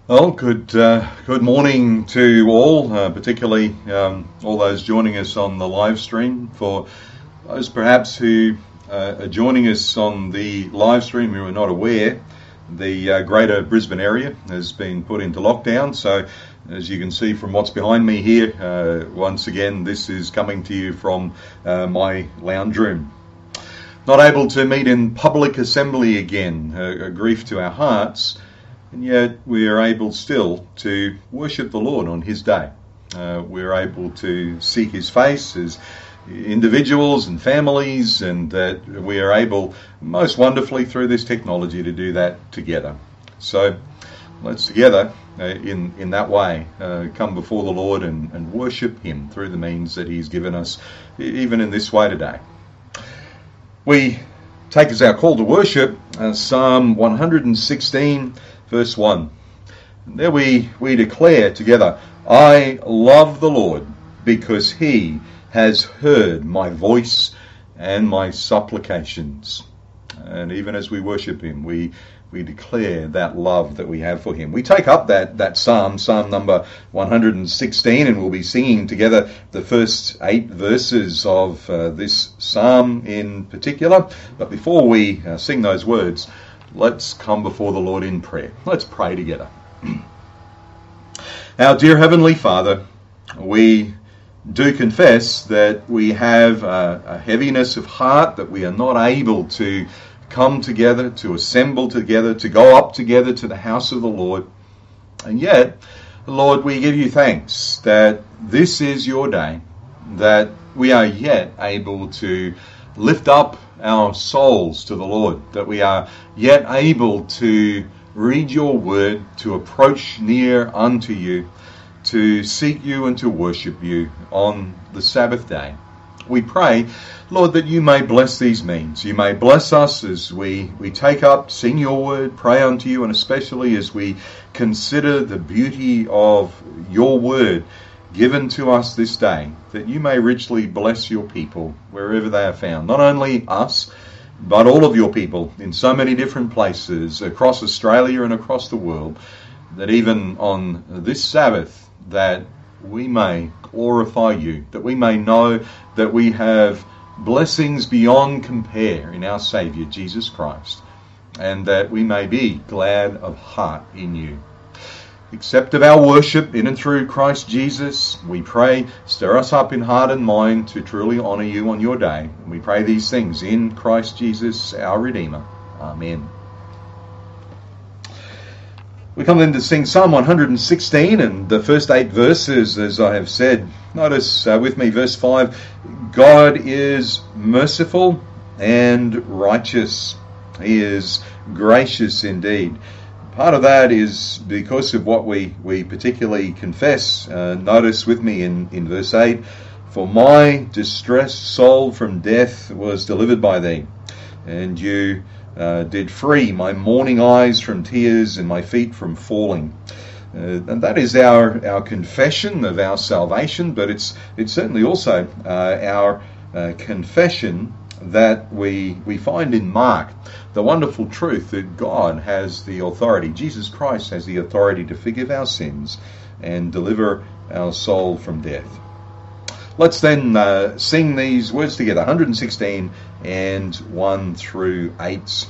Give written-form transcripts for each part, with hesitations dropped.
Well, good morning to all, particularly all those joining us on the live stream. For those perhaps who are joining us on the live stream who are not aware, the greater Brisbane area has been put into lockdown. So, as you can see from what's behind me here, once again, this is coming to you from my lounge room. Not able to meet in public assembly again, a grief to our hearts. And yet we are able still to worship the Lord on His day. We're able to seek His face as individuals and families, and that we are able most wonderfully through this technology to do that together. So let's together in that way come before the Lord and worship Him through the means that He's given us, even in this way today. We take as our call to worship Psalm 116, verse 1. And there we declare together, I love the Lord because He has heard my voice and my supplications. And even as we worship Him, we declare that love that we have for Him. We take up that psalm number 116, and we'll be singing together the first 8 verses of this psalm in particular. But before we sing those words, let's come before the Lord in prayer. Let's pray together. Our dear Heavenly Father, we do confess that we have a heaviness of heart, that we are not able to come together, to assemble together, to go up together to the house of the Lord. And yet, Lord, we give you thanks that this is your day, that we are yet able to lift up our souls to the Lord, that we are yet able to read your word, to approach near unto you, to seek you and to worship you on the Sabbath day. We pray, Lord, that you may bless these means. You may bless us as we take up, sing your word, pray unto you, and especially as we consider the beauty of your word given to us this day, that you may richly bless your people wherever they are found. Not only us, but all of your people in so many different places across Australia and across the world, that even on this Sabbath, that we may glorify you, that we may know that we have blessings beyond compare in our Saviour, Jesus Christ, and that we may be glad of heart in you. Accept of our worship in and through Christ Jesus, we pray, stir us up in heart and mind to truly honour you on your day. And we pray these things in Christ Jesus, our Redeemer. Amen. We come then to sing Psalm 116, and the first 8 verses, as I have said. Notice with me verse 5, God is merciful and righteous. He is gracious indeed. Part of that is because of what we particularly confess. Notice with me in verse 8, for my distressed soul from death was delivered by thee, and you did free my mourning eyes from tears and my feet from falling. And that is our confession of our salvation, but it's certainly also our confession that we find in Mark, the wonderful truth that God has the authority, Jesus Christ has the authority to forgive our sins and deliver our soul from death. Let's then sing these words together, 116 and 1 through 8.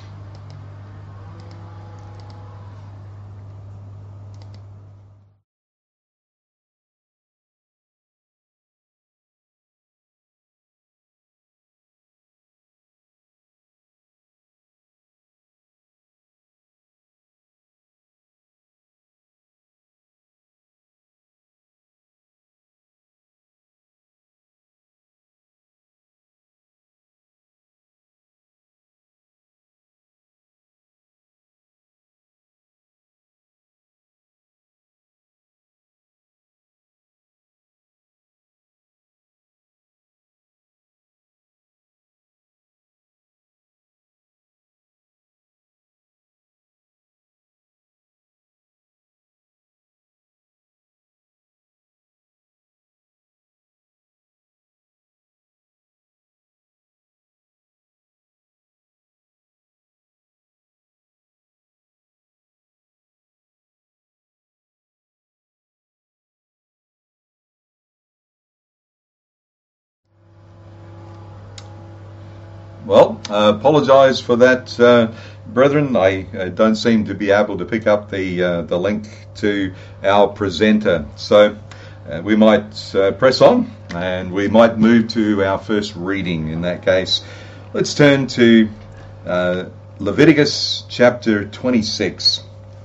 Well, apologise for that, brethren. I don't seem to be able to pick up the link to our presenter. So we might press on and we might move to our first reading in that case. Let's turn to Leviticus chapter 26.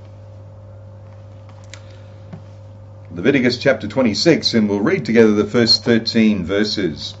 Leviticus chapter 26, and we'll read together the first 13 verses.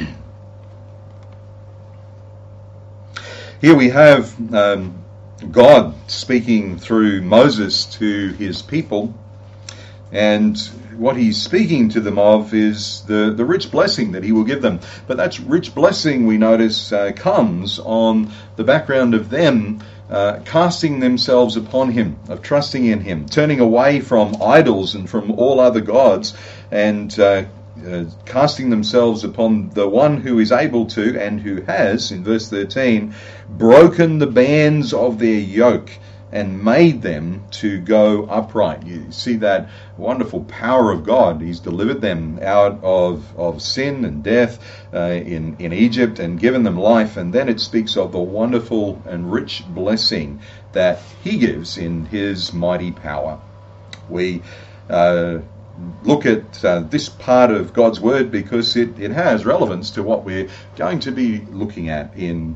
Here we have God speaking through Moses to his people, and what he's speaking to them of is the rich blessing that he will give them. But that rich blessing, we notice, comes on the background of them casting themselves upon him, of trusting in him, turning away from idols and from all other gods, and casting themselves upon the one who is able to, and who has, in verse 13, broken the bands of their yoke and made them to go upright. You see that wonderful power of God. He's delivered them out of sin and death in Egypt and given them life. And then it speaks of the wonderful and rich blessing that he gives in his mighty power. We look at this part of God's Word because it has relevance to what we're going to be looking at in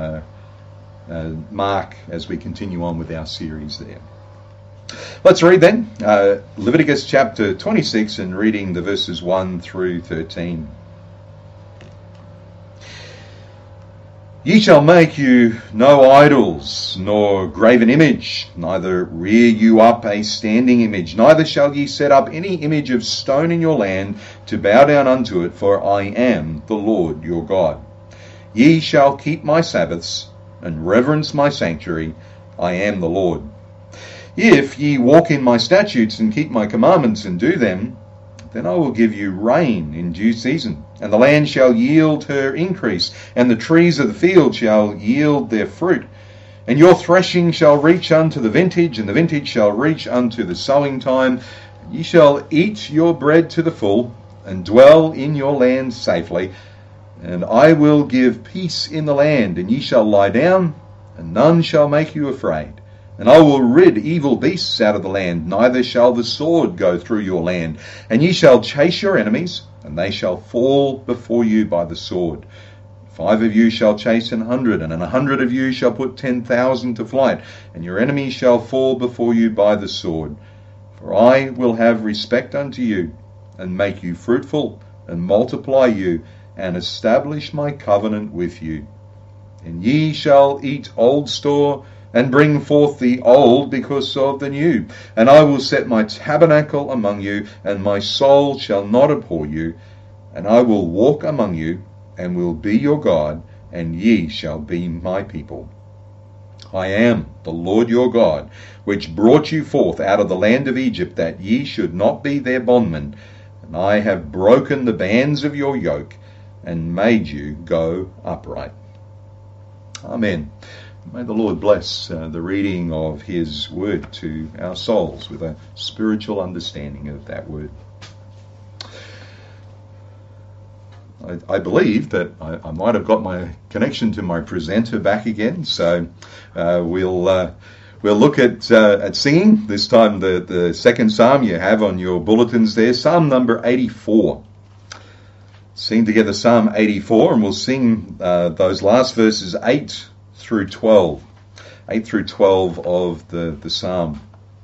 Mark as we continue on with our series there. Let's read then Leviticus chapter 26 and reading the verses 1 through 13. Ye shall make you no idols, nor graven image, neither rear you up a standing image, neither shall ye set up any image of stone in your land to bow down unto it, for I am the Lord your God. Ye shall keep my Sabbaths, and reverence my sanctuary. I am the Lord. If ye walk in my statutes and keep my commandments and do them, then I will give you rain in due season, and the land shall yield her increase, and the trees of the field shall yield their fruit. And your threshing shall reach unto the vintage, and the vintage shall reach unto the sowing time. Ye shall eat your bread to the full, and dwell in your land safely. And I will give peace in the land, and ye shall lie down, and none shall make you afraid. And I will rid evil beasts out of the land, neither shall the sword go through your land. And ye shall chase your enemies, and they shall fall before you by the sword. 5 of you shall chase 100, and 100 of you shall put 10,000 to flight, and your enemies shall fall before you by the sword. For I will have respect unto you, and make you fruitful, and multiply you, and establish my covenant with you. And ye shall eat old store, and bring forth the old because of the new. And I will set my tabernacle among you, and my soul shall not abhor you. And I will walk among you, and will be your God, and ye shall be my people. I am the Lord your God, which brought you forth out of the land of Egypt, that ye should not be their bondmen. And I have broken the bands of your yoke, and made you go upright. Amen. May the Lord bless the reading of his word to our souls with a spiritual understanding of that word. I believe that I might have got my connection to my presenter back again, so we'll look at singing. This time the second psalm you have on your bulletins there, Psalm number 84. Sing together Psalm 84, and we'll sing those last verses 8 through 12. 8 through 12 of the psalm.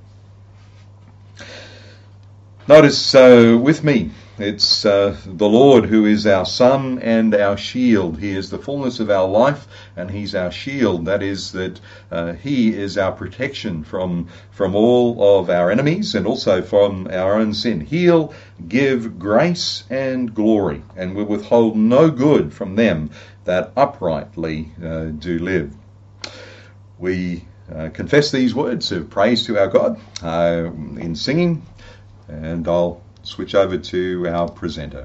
Notice with me, it's the Lord who is our sun and our shield. He is the fullness of our life, and he's our shield. That is that he is our protection from all of our enemies and also from our own sin. He'll give grace and glory, and will withhold no good from them that uprightly do live. We confess these words of praise to our God in singing, and I'll switch over to our presenter.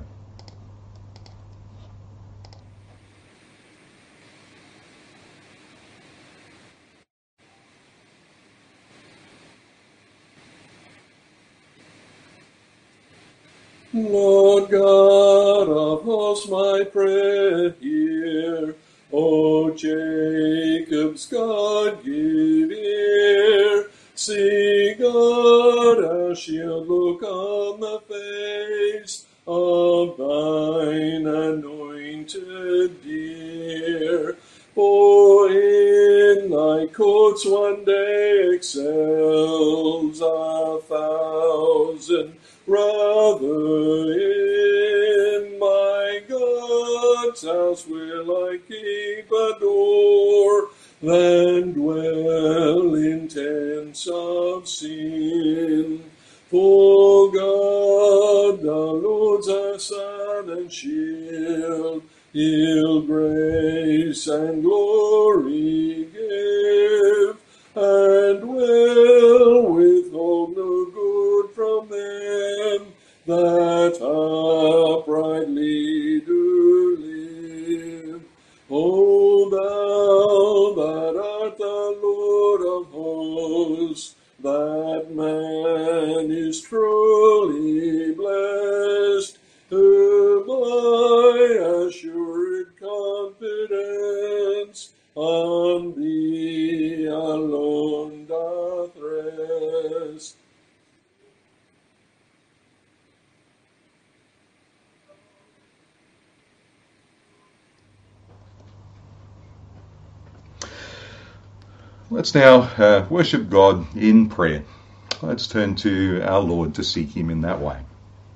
Lord God of hosts, my prayer hear. O Jacob's God, give ear. See God, our shield, look on the face of thine anointed dear. For in thy courts one day excels 1,000. Rather in my God's house will I keep a door than dwell in tents of sin. For God, the Lord's our sun and shield, He'll grace and glory give, and will withhold no good from them that uprightly do live. O thou that art the Lord of hosts, that man is truly blessed, who by assured confidence on thee alone doth rest. Let's now worship God in prayer. Let's turn to our Lord to seek Him in that way.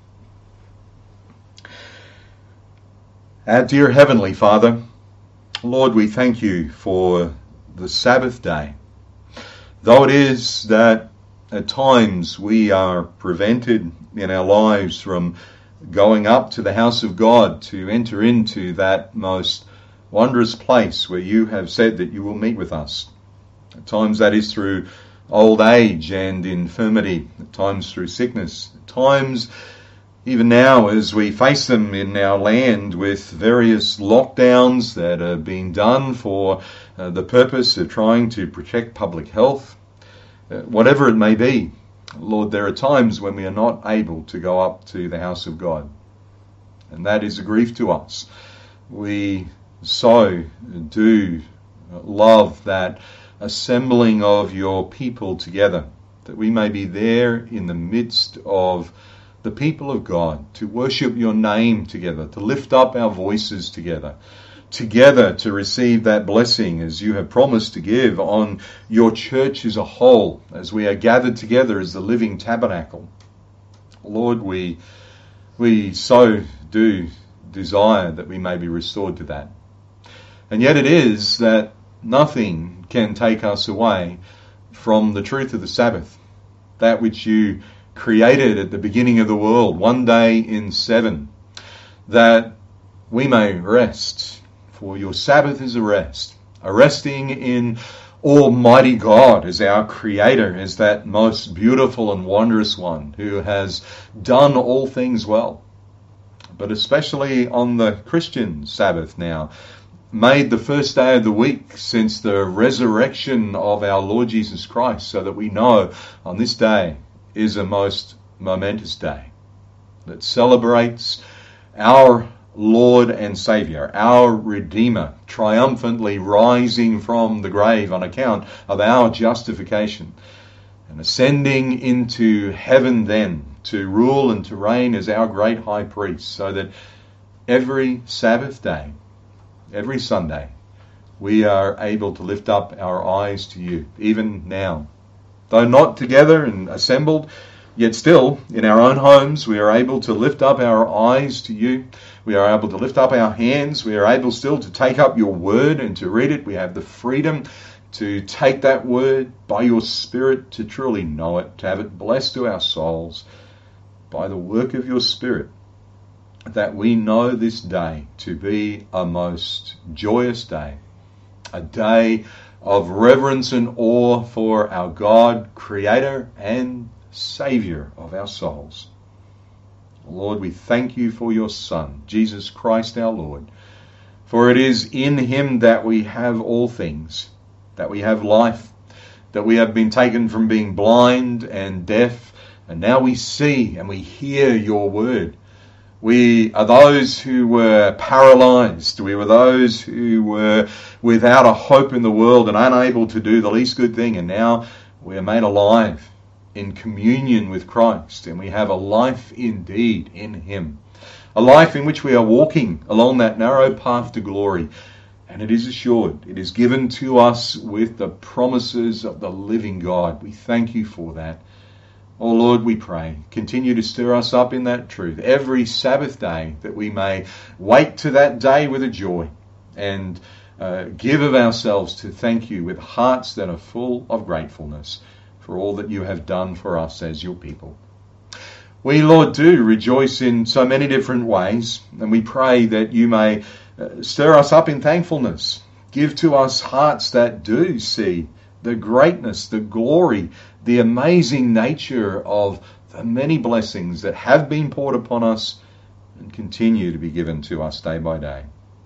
Our dear Heavenly Father, Lord, we thank you for the Sabbath day. Though it is that at times we are prevented in our lives from going up to the house of God to enter into that most wondrous place where you have said that you will meet with us. At times that is through old age and infirmity, at times through sickness, at times even now as we face them in our land with various lockdowns that are being done for the purpose of trying to protect public health. Whatever it may be, Lord, there are times when we are not able to go up to the house of God. And that is a grief to us. We so do love that assembling of your people together, that we may be there in the midst of the people of God, to worship your name together, to lift up our voices together to receive that blessing as you have promised to give on your church as a whole, as we are gathered together as the living tabernacle. Lord, we so do desire that we may be restored to that. And yet it is that nothing can take us away from the truth of the Sabbath, that which you created at the beginning of the world, one day in 7, that we may rest. For your Sabbath is a rest, a resting in Almighty God as our Creator, as that most beautiful and wondrous one who has done all things well. But especially on the Christian Sabbath now, made the first day of the week since the resurrection of our Lord Jesus Christ, so that we know on this day is a most momentous day that celebrates our Lord and Saviour, our Redeemer, triumphantly rising from the grave on account of our justification and ascending into heaven then to rule and to reign as our great high priest, so that every Sabbath day, every Sunday, we are able to lift up our eyes to you, even now. Though not together and assembled, yet still in our own homes we are able to lift up our eyes to you. We are able to lift up our hands. We are able still to take up your word and to read it. We have the freedom to take that word by your Spirit, to truly know it, to have it blessed to our souls by the work of your Spirit, that we know this day to be a most joyous day, a day of reverence and awe for our God, Creator and Saviour of our souls. Lord, we thank you for your Son, Jesus Christ our Lord, for it is in him that we have all things, that we have life, that we have been taken from being blind and deaf, and now we see and we hear your word. We are those who were paralyzed. We were those who were without a hope in the world and unable to do the least good thing. And now we are made alive in communion with Christ. And we have a life indeed in Him. A life in which we are walking along that narrow path to glory. And it is assured. It is given to us with the promises of the living God. We thank you for that. Oh Lord, we pray, continue to stir us up in that truth every Sabbath day, that we may wait to that day with a joy and give of ourselves to thank you with hearts that are full of gratefulness for all that you have done for us as your people. We, Lord, do rejoice in so many different ways, and we pray that you may stir us up in thankfulness. Give to us hearts that do see the greatness, the glory, the amazing nature of the many blessings that have been poured upon us and continue to be given to us day by day.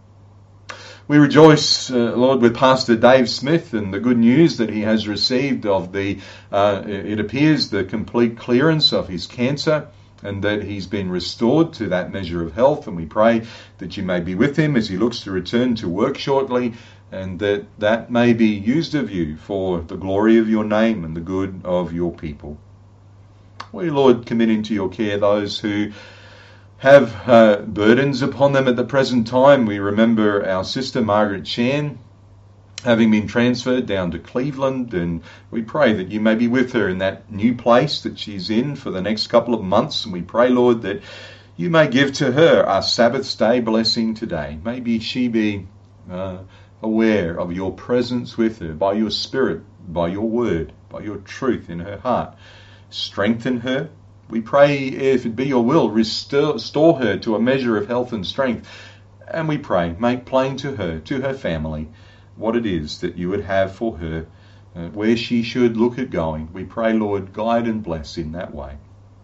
We rejoice, Lord, with Pastor Dave Smith and the good news that he has received of it appears, the complete clearance of his cancer, and that he's been restored to that measure of health. And we pray that you may be with him as he looks to return to work shortly, and that may be used of you for the glory of your name and the good of your people. We, Lord, commit into your care those who have burdens upon them at the present time. We remember our sister Margaret Chan, having been transferred down to Cleveland, and we pray that you may be with her in that new place that she's in for the next couple of months. And we pray, Lord, that you may give to her our Sabbath day blessing today. Maybe she be aware of your presence with her, by your Spirit, by your word, by your truth in her heart. Strengthen her. We pray, if it be your will, restore her to a measure of health and strength. And we pray, make plain to her, to her family, what it is that you would have for her, where she should look at going. We pray, Lord, guide and bless in that way.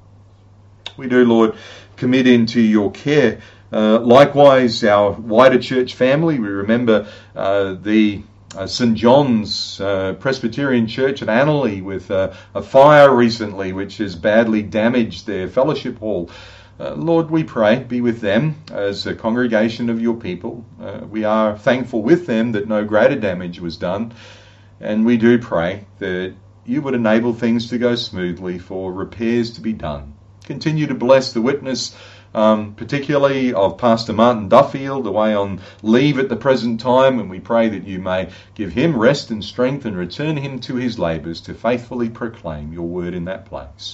We do, Lord, commit into your care likewise our wider church family. We remember the St. John's Presbyterian Church at Annerley with a fire recently which has badly damaged their fellowship hall. Lord, we pray, be with them as a congregation of your people. We are thankful with them that no greater damage was done, and we do pray that you would enable things to go smoothly for repairs to be done. Continue to bless the witness, particularly of Pastor Martin Duffield, away on leave at the present time, and we pray that you may give him rest and strength and return him to his labours to faithfully proclaim your word in that place.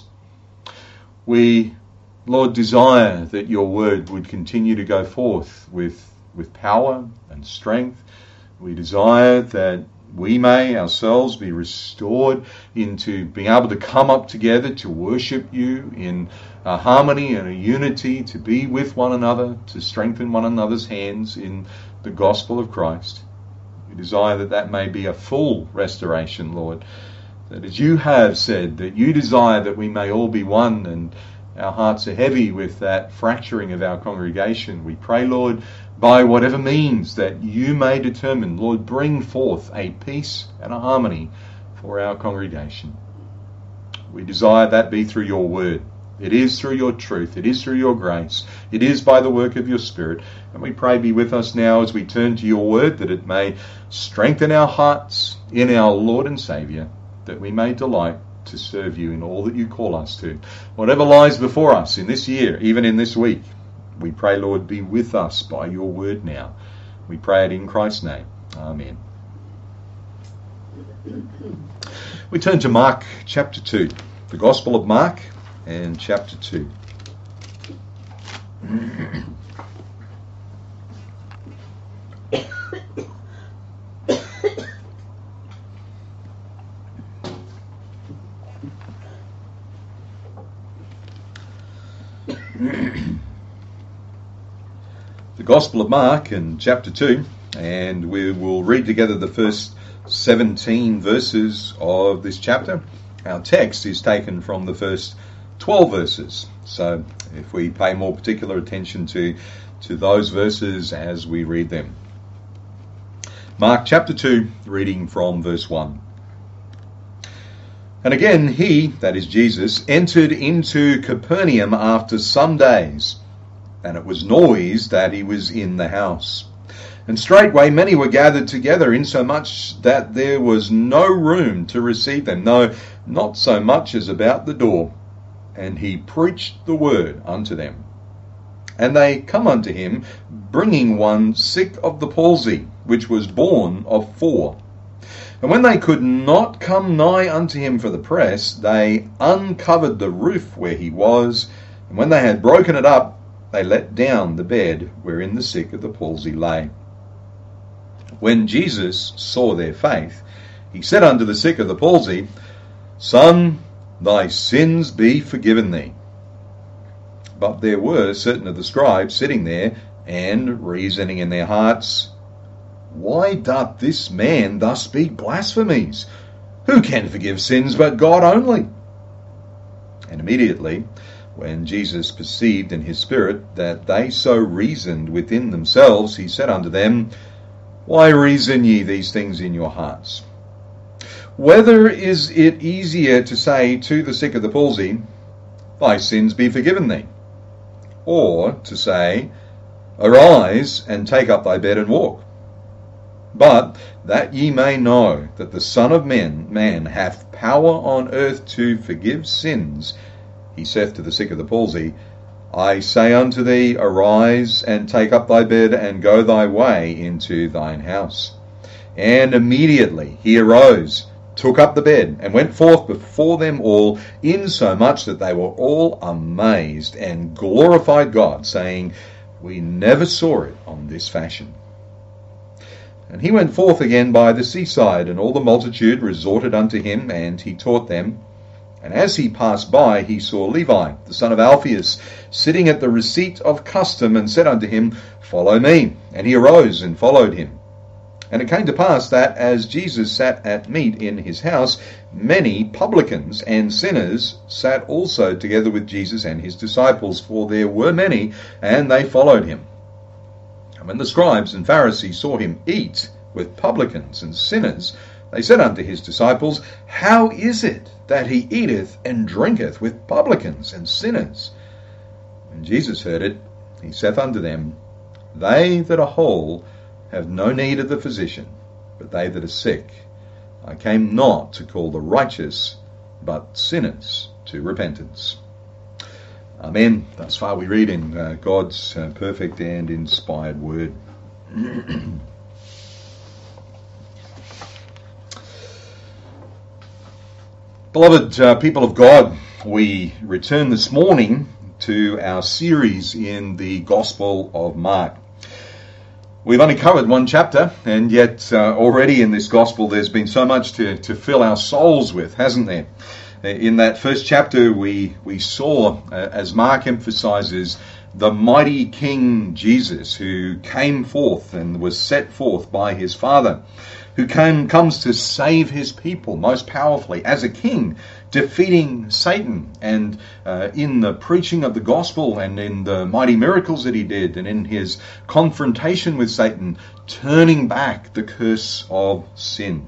We, Lord, desire that your word would continue to go forth with power and strength. We desire that we may ourselves be restored into being able to come up together to worship you in a harmony and a unity, to be with one another, to strengthen one another's hands in the gospel of Christ. We desire that may be a full restoration, Lord, that as you have said, that you desire that we may all be one, and our hearts are heavy with that fracturing of our congregation. We pray, Lord, by whatever means that you may determine, Lord, bring forth a peace and a harmony for our congregation. We desire that be through your word. It is through your truth. It is through your grace. It is by the work of your Spirit. And we pray, be with us now as we turn to your word, that it may strengthen our hearts in our Lord and Saviour, that we may delight to serve you in all that you call us to. Whatever lies before us in this year, even in this week, we pray, Lord, be with us by your word now. We pray it in Christ's name. Amen. We turn to Mark chapter 2, the Gospel of Mark and chapter 2. The Gospel of Mark and chapter 2, and we will read together the first 17 verses of this chapter. Our text is taken from the first 12 verses, so if we pay more particular attention to those verses as we read them. Mark chapter 2, reading from verse 1. And again he, that is Jesus, entered into Capernaum after some days. and it was noised that he was in the house. And straightway many were gathered together, insomuch that there was no room to receive them, no, not so much as about the door. And he preached the word unto them. And they come unto him, bringing one sick of the palsy, which was born of 4. And when they could not come nigh unto him for the press, they uncovered the roof where he was, and when they had broken it up, they let down the bed wherein the sick of the palsy lay. When Jesus saw their faith, he said unto the sick of the palsy, Son, thy sins be forgiven thee. But there were certain of the scribes sitting there, and reasoning in their hearts, Why doth this man thus speak blasphemies? Who can forgive sins but God only? And immediately, when Jesus perceived in his spirit that they so reasoned within themselves, he said unto them, Why reason ye these things in your hearts? Whether is it easier to say to the sick of the palsy, Thy sins be forgiven thee, or to say, Arise and take up thy bed and walk? But that ye may know that the Son of Man hath power on earth to forgive sins, he saith to the sick of the palsy, I say unto thee, Arise and take up thy bed and go thy way into thine house. And immediately he arose, took up the bed, and went forth before them all, insomuch that they were all amazed, and glorified God, saying, We never saw it on this fashion. And he went forth again by the seaside, and all the multitude resorted unto him, and he taught them. And as he passed by, he saw Levi, the son of Alphaeus, sitting at the receipt of custom, and said unto him, Follow me. And he arose and followed him. And it came to pass that, as Jesus sat at meat in his house, many publicans and sinners sat also together with Jesus and his disciples, for there were many, and they followed him. And when the scribes and Pharisees saw him eat with publicans and sinners, they said unto his disciples, How is it that he eateth and drinketh with publicans and sinners? When Jesus heard it, he saith unto them, They that are whole have no need of the physician, but they that are sick. I came not to call the righteous, but sinners to repentance. Amen. Thus far we read in God's perfect and inspired word. Beloved people of God, we return this morning to our series in the Gospel of Mark. We've only covered one chapter, and yet already in this Gospel there's been so much to fill our souls with, hasn't there? In that first chapter we saw, as Mark emphasizes, the mighty King Jesus, who came forth and was set forth by his Father, who comes to save his people most powerfully as a king, defeating Satan, and in the preaching of the gospel and in the mighty miracles that he did, and in his confrontation with Satan, turning back the curse of sin.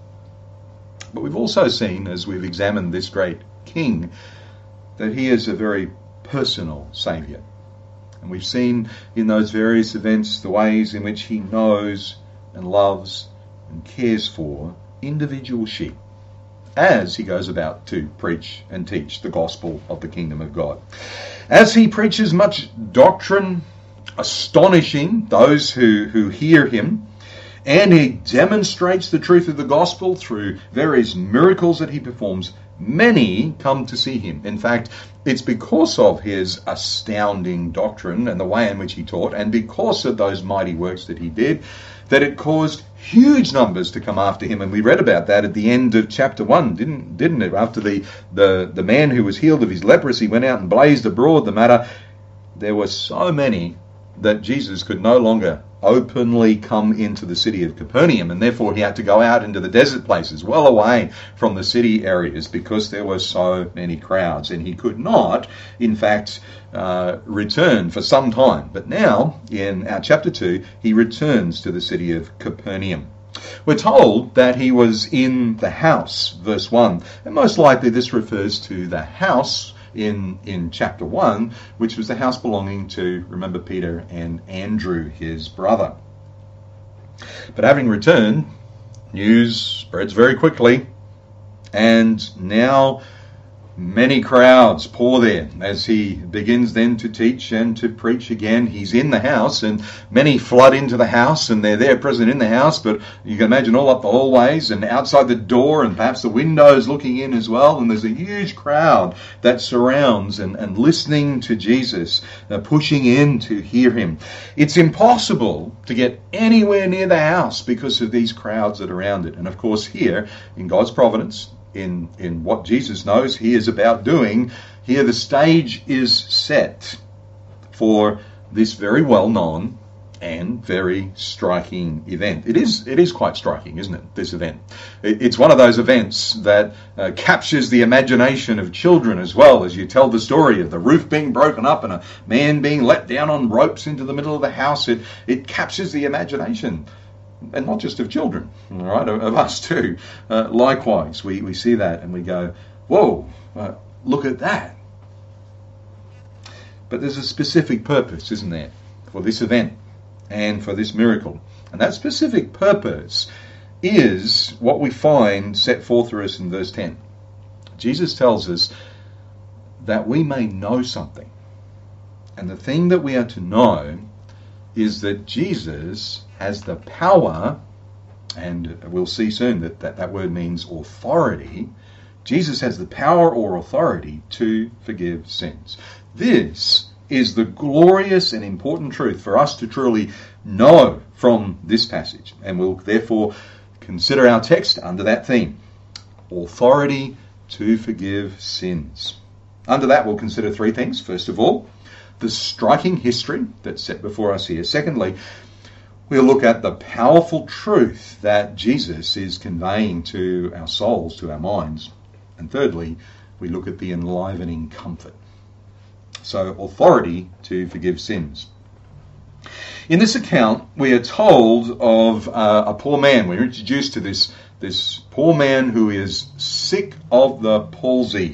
But we've also seen, as we've examined this great king, that he is a very personal saviour. And we've seen in those various events the ways in which he knows and loves and cares for individual sheep as he goes about to preach and teach the gospel of the kingdom of God. As he preaches much doctrine, astonishing those who hear him, and he demonstrates the truth of the gospel through various miracles that he performs, many come to see him. In fact, it's because of his astounding doctrine and the way in which he taught, and because of those mighty works that he did, that it caused huge numbers to come after him. And we read about that at the end of chapter 1, didn't it? After the man who was healed of his leprosy went out and blazed abroad the matter, there were so many that Jesus could no longer openly come into the city of Capernaum, and therefore he had to go out into the desert places, well away from the city areas, because there were so many crowds, and he could not, in fact, return for some time. But now, in our chapter 2, he returns to the city of Capernaum. We're told that he was in the house, verse 1, and most likely this refers to the house in chapter 1, which was the house belonging to, remember, Peter and Andrew, his brother. But having returned, news spreads very quickly, and now many crowds pour there as he begins then to teach and to preach again. He's in the house, and many flood into the house, and they're there present in the house, but you can imagine all up the hallways and outside the door and perhaps the windows looking in as well, and there's a huge crowd that surrounds and listening to Jesus, pushing in to hear him. It's impossible to get anywhere near the house because of these crowds that are around it. And of course here, in God's providence, in what Jesus knows he is about doing, here the stage is set for this very well-known and very striking event. It is quite striking, isn't it, this event? It's one of those events that captures the imagination of children as well, as you tell the story of the roof being broken up and a man being let down on ropes into the middle of the house. It captures the imagination. And not just of children, all right, of us too. Likewise, we see that and we go, whoa, look at that. But there's a specific purpose, isn't there, for this event and for this miracle. And that specific purpose is what we find set forth for us in verse 10. Jesus tells us that we may know something. And the thing that we are to know is that Jesus has the power, and we'll see soon that word means authority. Jesus has the power or authority to forgive sins. This is the glorious and important truth for us to truly know from this passage, and we'll therefore consider our text under that theme: authority to forgive sins. Under that, we'll consider three things. First of all, the striking history that's set before us here. Secondly, we'll look at the powerful truth that Jesus is conveying to our souls, to our minds. And thirdly, we look at the enlivening comfort. So, authority to forgive sins. In this account, we are told of a poor man. We're introduced to this poor man who is sick of the palsy.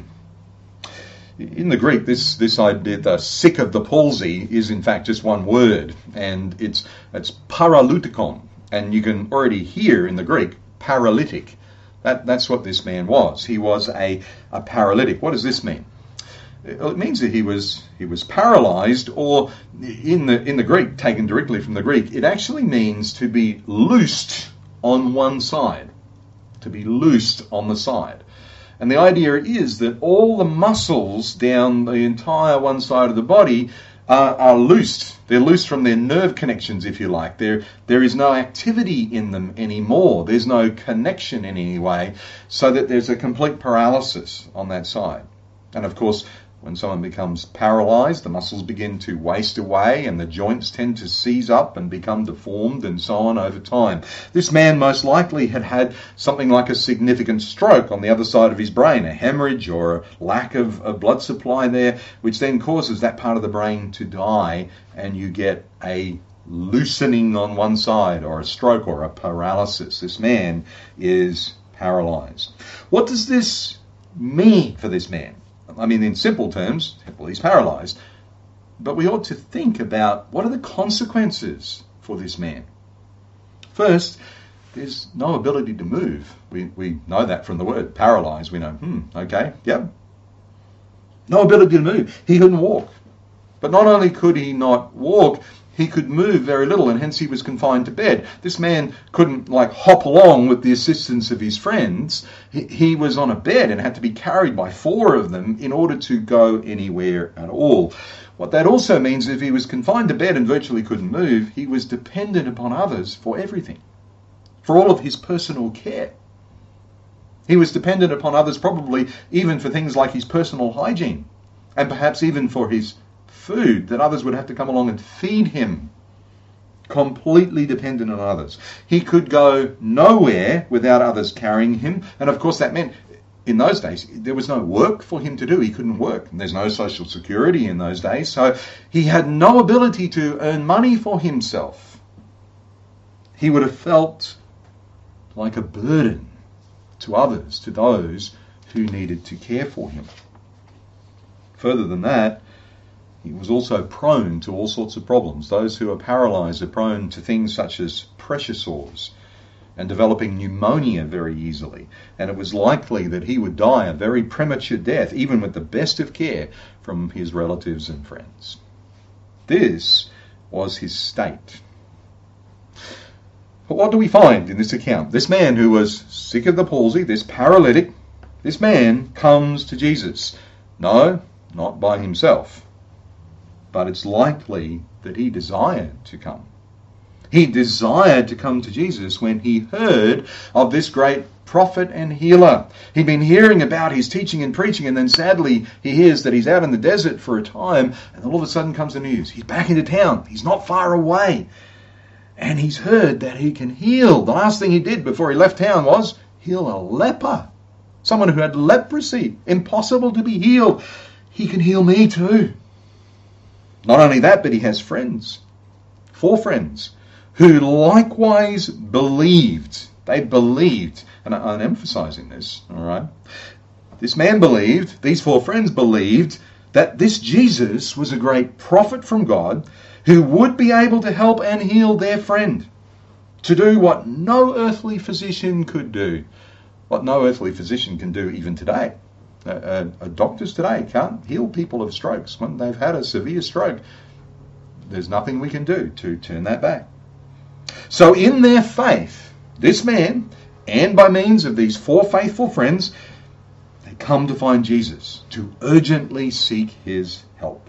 In the Greek, this idea, the sick of the palsy, is in fact just one word, and it's paralutikon, and you can already hear in the Greek paralytic. That's what this man was. He was a paralytic. What does this mean? It means that he was paralyzed, or in the Greek, taken directly from the Greek, it actually means to be loosed on one side, to be loosed on the side. And the idea is that all the muscles down the entire one side of the body are loosed. They're loosed from their nerve connections, if you like. There is no activity in them anymore. There's no connection in any way, so that there's a complete paralysis on that side. And of course, when someone becomes paralyzed, the muscles begin to waste away and the joints tend to seize up and become deformed and so on over time. This man most likely had had something like a significant stroke on the other side of his brain, a hemorrhage or a lack of blood supply there, which then causes that part of the brain to die, and you get a loosening on one side, or a stroke or a paralysis. This man is paralyzed. What does this mean for this man? I mean, in simple terms, well, he's paralyzed. But we ought to think about what are the consequences for this man. First, there's no ability to move. We know that from the word paralyzed. We know, okay, yep. No ability to move. He couldn't walk. But not only could he not walk, he could move very little, and hence he was confined to bed. This man couldn't hop along with the assistance of his friends. He was on a bed and had to be carried by four of them in order to go anywhere at all. What that also means, if he was confined to bed and virtually couldn't move, he was dependent upon others for everything, for all of his personal care. He was dependent upon others probably even for things like his personal hygiene, and perhaps even for his food, that others would have to come along and feed him. Completely dependent on others. He could go nowhere without others carrying him, and of course that meant in those days there was no work for him to do. He couldn't work, and there's no social security in those days, so he had no ability to earn money for himself. He would have felt like a burden to others, to those who needed to care for him. further than that, he was also prone to all sorts of problems. Those who are paralyzed are prone to things such as pressure sores and developing pneumonia very easily. And it was likely that he would die a very premature death, even with the best of care from his relatives and friends. This was his state. But what do we find in this account? This man who was sick of the palsy, this paralytic, this man comes to Jesus. No, not by himself. But it's likely that he desired to come. He desired to come to Jesus when he heard of this great prophet and healer. He'd been hearing about his teaching and preaching, and then sadly he hears that he's out in the desert for a time, and all of a sudden comes the news. He's back into town. He's not far away. And he's heard that he can heal. The last thing he did before he left town was heal a leper. Someone who had leprosy. Impossible to be healed. He can heal me too. Not only that, but he has friends. 4 friends who likewise believed. They believed. And I'm emphasizing this, all right? This man believed, these 4 friends believed, that this Jesus was a great prophet from God who would be able to help and heal their friend, to do what no earthly physician could do, what no earthly physician can do even today. Doctors today can't heal people of strokes. When they've had a severe stroke, there's nothing we can do to turn that back. So in their faith, this man, and by means of these 4 faithful friends, they come to find Jesus, to urgently seek his help.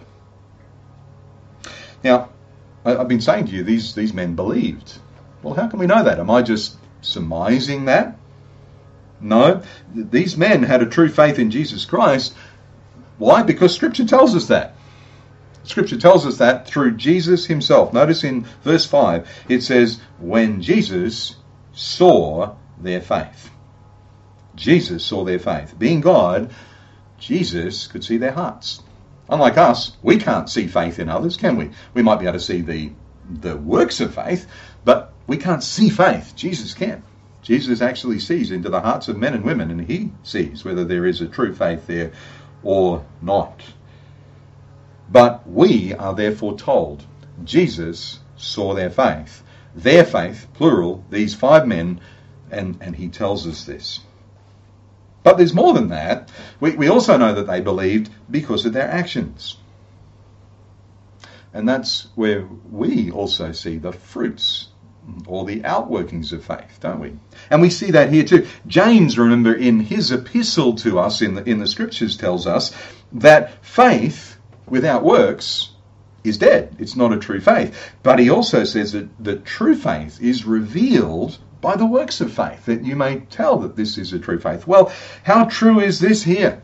Now, I've been saying to you, these men believed. Well, how can we know that? Am I just surmising that? No, these men had a true faith in Jesus Christ. Why? Because Scripture tells us that. Scripture tells us that through Jesus himself. Notice in verse 5, it says, when Jesus saw their faith. Jesus saw their faith. Being God, Jesus could see their hearts. Unlike us, we can't see faith in others, can we? We might be able to see the works of faith, but we can't see faith. Jesus can. Jesus actually sees into the hearts of men and women, and he sees whether there is a true faith there or not. But we are therefore told, Jesus saw their faith. Their faith, plural, these 5 men, and he tells us this. But there's more than that. We also know that they believed because of their actions. And that's where we also see the fruits or the outworkings of faith, don't we? And we see that here too. James, remember, in his epistle to us in the Scriptures tells us that faith without works is dead. It's not a true faith. But he also says that true faith is revealed by the works of faith, that you may tell that this is a true faith. Well, how true is this here?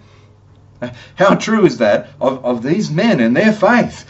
How true is that of these men and their faith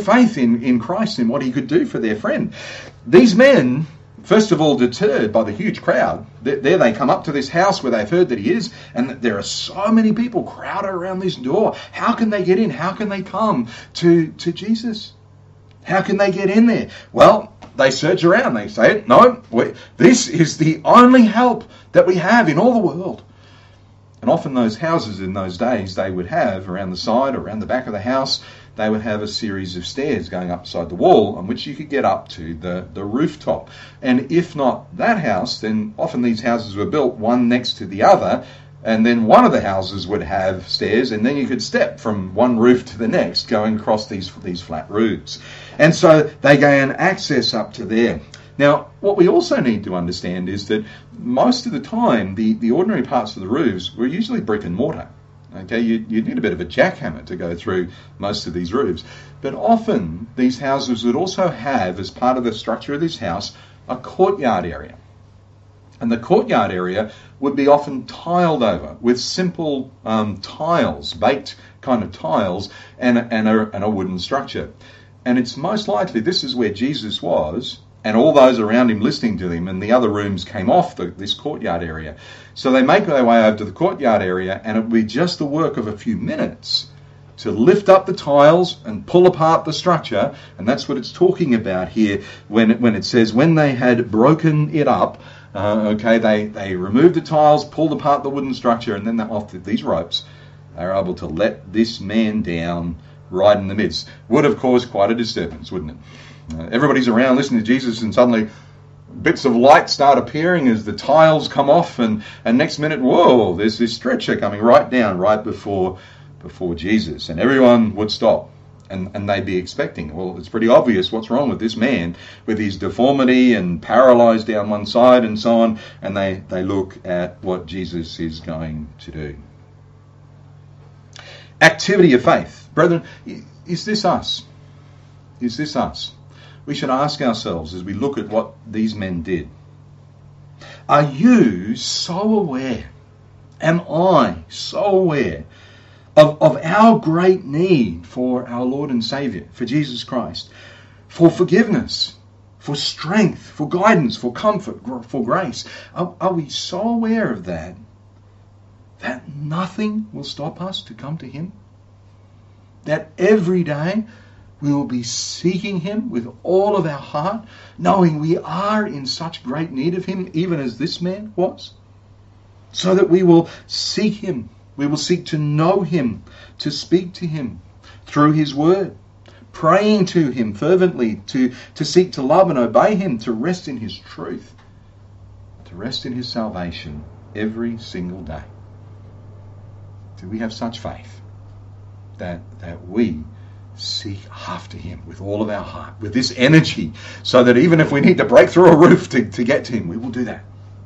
in Christ, in what he could do for their friend? These men, first of all, deterred by the huge crowd. There they come up to this house where they've heard that he is, and there are so many people crowded around this door. How can they get in? How can they come to Jesus? How can they get in there? Well, they search around. They say, no, this is the only help that we have in all the world. And often those houses in those days, they would have around the side or around the back of the house, they would have a series of stairs going up beside the wall on which you could get up to the rooftop. And if not that house, then often these houses were built one next to the other, and then one of the houses would have stairs, and then you could step from one roof to the next going across these flat roofs. And so they gain access up to there. Now, what we also need to understand is that most of the time, the ordinary parts of the roofs were usually brick and mortar. Okay, you'd need a bit of a jackhammer to go through most of these roofs. But often, these houses would also have, as part of the structure of this house, a courtyard area. And the courtyard area would be often tiled over with simple tiles, baked kind of tiles, and a wooden structure. And it's most likely this is where Jesus was, and all those around him listening to him, and the other rooms came off this courtyard area. So they make their way over to the courtyard area, and it would be just the work of a few minutes to lift up the tiles and pull apart the structure. And that's what it's talking about here when it says, when they had broken it up, they removed the tiles, pulled apart the wooden structure, and then they're off these ropes, They were able to let this man down right in the midst. Would have caused quite a disturbance, wouldn't it? Everybody's around listening to Jesus, and suddenly bits of light start appearing as the tiles come off, and next minute, whoa, there's this stretcher coming right down right before Jesus, and everyone would stop. And they'd be expecting, well, it's pretty obvious what's wrong with this man with his deformity and paralyzed down one side and so on, and they look at what Jesus is going to do. Activity of faith. Brethren, is this us? Is this us? We should ask ourselves as we look at what these men did. Are you so aware? Am I so aware of our great need for our Lord and Saviour, for Jesus Christ, for forgiveness, for strength, for guidance, for comfort, for grace? Are we so aware of that nothing will stop us to come to Him? That every day we will be seeking Him with all of our heart, knowing we are in such great need of Him, even as this man was? So that we will seek Him. We will seek to know Him, to speak to Him through His Word, praying to Him fervently, to seek to love and obey Him, to rest in His truth, to rest in His salvation every single day. Do we have such faith that we seek after Him with all of our heart, with this energy, so that even if we need to break through a roof to get to Him, we will do that?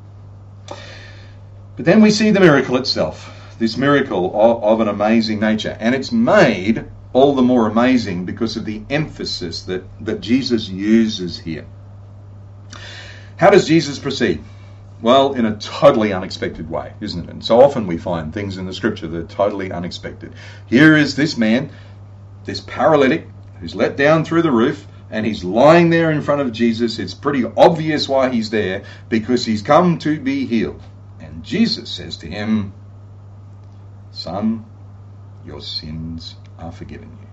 But then we see the miracle itself. This miracle of an amazing nature. And it's made all the more amazing because of the emphasis that Jesus uses here. How does Jesus proceed? Well, in a totally unexpected way, isn't it? And so often we find things in the Scripture that are totally unexpected. Here is this man, this paralytic, who's let down through the roof, and he's lying there in front of Jesus. It's pretty obvious why he's there, because he's come to be healed. And Jesus says to him, "Son, your sins are forgiven you."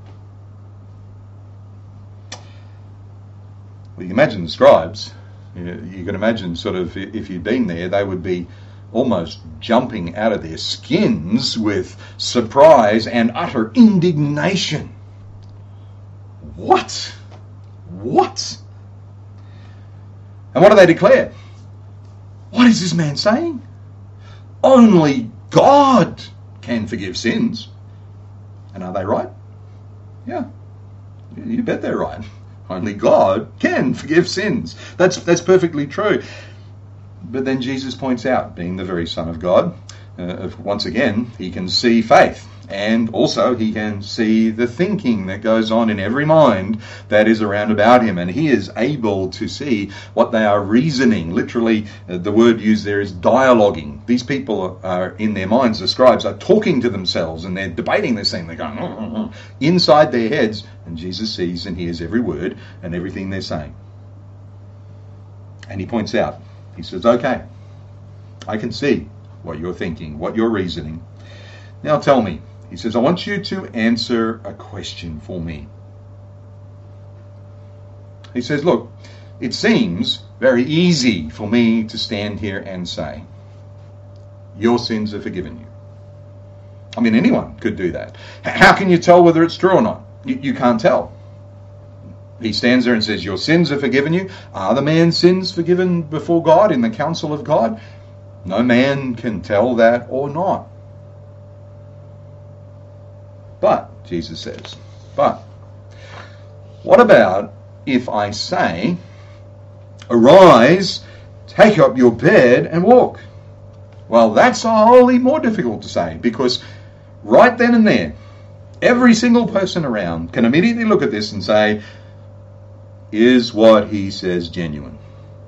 Well, you can imagine the scribes. You can imagine sort of, if you'd been there, they would be almost jumping out of their skins with surprise and utter indignation. What? What? And what do they declare? What is this man saying? Only God can forgive sins. And are they right? Yeah. You bet they're right. Only God can forgive sins. That's perfectly true. But then Jesus points out, being the very Son of God, once again, he can see faith. And also he can see the thinking that goes on in every mind that is around about him. And he is able to see what they are reasoning. Literally, the word used there is dialoguing. These people are in their minds, the scribes are talking to themselves and they're debating this thing. They're going inside their heads. And Jesus sees and hears every word and everything they're saying. And he points out, he says, okay, I can see what you're thinking, what you're reasoning. Now tell me. He says, I want you to answer a question for me. He says, look, it seems very easy for me to stand here and say, your sins are forgiven you. I mean, anyone could do that. How can you tell whether it's true or not? You can't tell. He stands there and says, your sins are forgiven you. Are the man's sins forgiven before God in the counsel of God? No man can tell that or not. But, Jesus says, but, what about if I say, arise, take up your bed and walk? Well, that's wholly more difficult to say, because right then and there, every single person around can immediately look at this and say, is what he says genuine?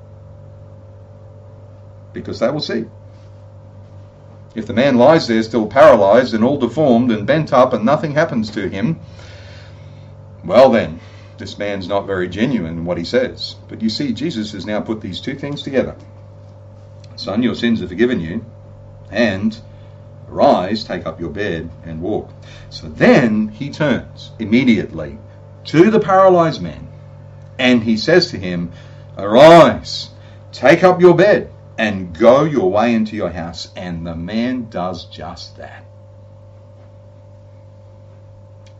Because they will see. If the man lies there still paralyzed and all deformed and bent up and nothing happens to him, well then, this man's not very genuine in what he says. But you see, Jesus has now put these two things together. Son, your sins are forgiven you, and arise, take up your bed and walk. So then he turns immediately to the paralyzed man, and he says to him, arise, take up your bed, and go your way into your house. And the man does just that.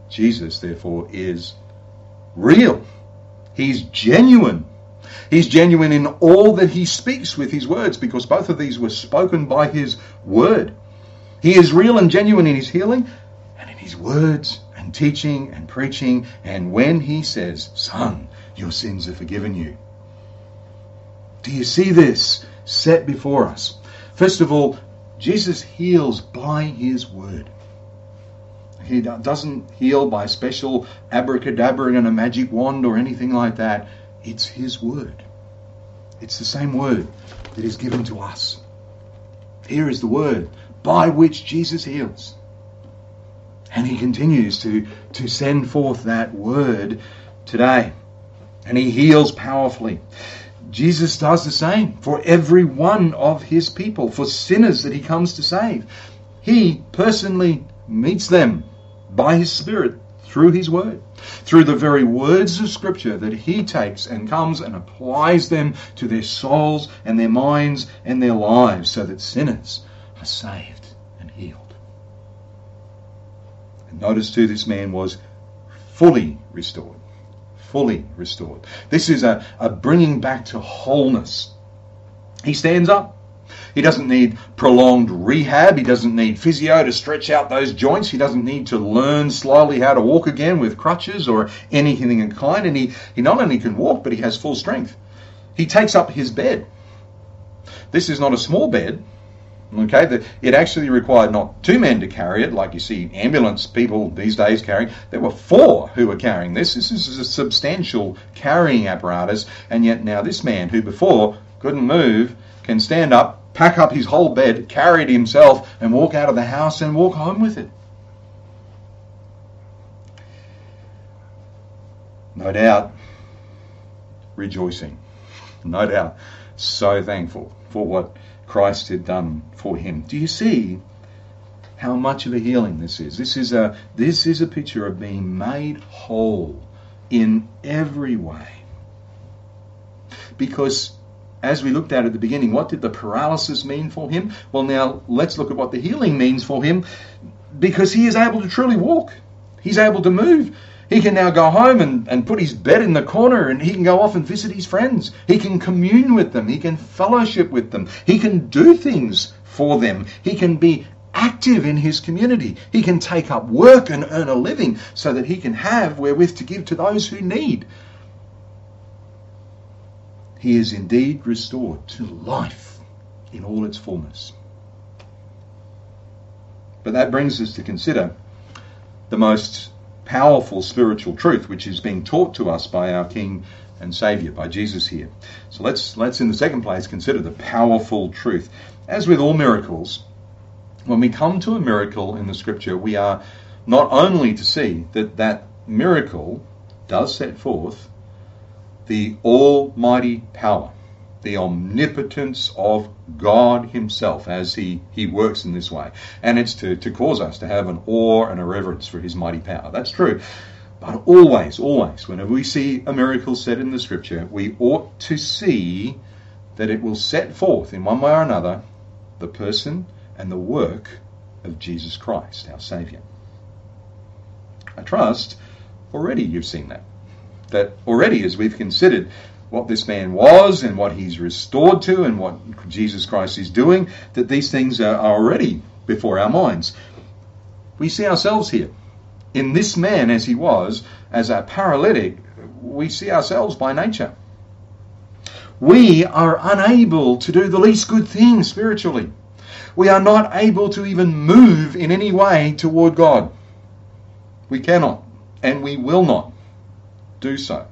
Jesus, therefore, is real. He's genuine. He's genuine in all that he speaks with his words, because both of these were spoken by his word. He is real and genuine in his healing and in his words and teaching and preaching, and when he says, "Son, your sins are forgiven you." Do you see this set before us? First of all, Jesus heals by his word. He doesn't heal by special abracadabra and a magic wand or anything like that. It's his word. It's the same word that is given to us. Here is the word by which Jesus heals. And he continues to send forth that word today. And he heals powerfully. Jesus does the same for every one of his people, for sinners that he comes to save. He personally meets them by his Spirit through his word, through the very words of Scripture that he takes and comes and applies them to their souls and their minds and their lives, so that sinners are saved and healed. And notice too, this man was fully restored. Fully restored. This is a bringing back to wholeness. He stands up. He doesn't need prolonged rehab. He doesn't need physio to stretch out those joints. He doesn't need to learn slowly how to walk again with crutches or anything in kind. And he not only can walk, but he has full strength. He takes up his bed. This is not a small bed. Okay, it actually required not 2 men to carry it, like you see ambulance people these days carrying. There were 4 who were carrying this. This is a substantial carrying apparatus, and yet now this man, who before couldn't move, can stand up, pack up his whole bed, carry it himself, and walk out of the house and walk home with it. No doubt, rejoicing. No doubt, so thankful for what Christ had done for him. Do you see how much of a healing this is? This is a picture of being made whole in every way. Because as we looked at the beginning, what did the paralysis mean for him? Well, now let's look at what the healing means for him, because he is able to truly walk. He's able to move. He can now go home and put his bed in the corner, and he can go off and visit his friends. He can commune with them. He can fellowship with them. He can do things for them. He can be active in his community. He can take up work and earn a living so that he can have wherewith to give to those who need. He is indeed restored to life in all its fullness. But that brings us to consider the most powerful spiritual truth which is being taught to us by our King and Saviour, by Jesus here. So let's in the second place consider the powerful truth. As with all miracles, when we come to a miracle in the Scripture, we are not only to see that miracle does set forth the almighty power, the omnipotence of God himself as he works in this way. And it's to cause us to have an awe and a reverence for his mighty power. That's true. But always, whenever we see a miracle set in the Scripture, we ought to see that it will set forth in one way or another the person and the work of Jesus Christ, our Saviour. I trust already you've seen that. That already, as we've considered what this man was and what he's restored to and what Jesus Christ is doing, that these things are already before our minds. We see ourselves here. In this man as he was, as a paralytic, we see ourselves by nature. We are unable to do the least good thing spiritually. We are not able to even move in any way toward God. We cannot, and we will not do so.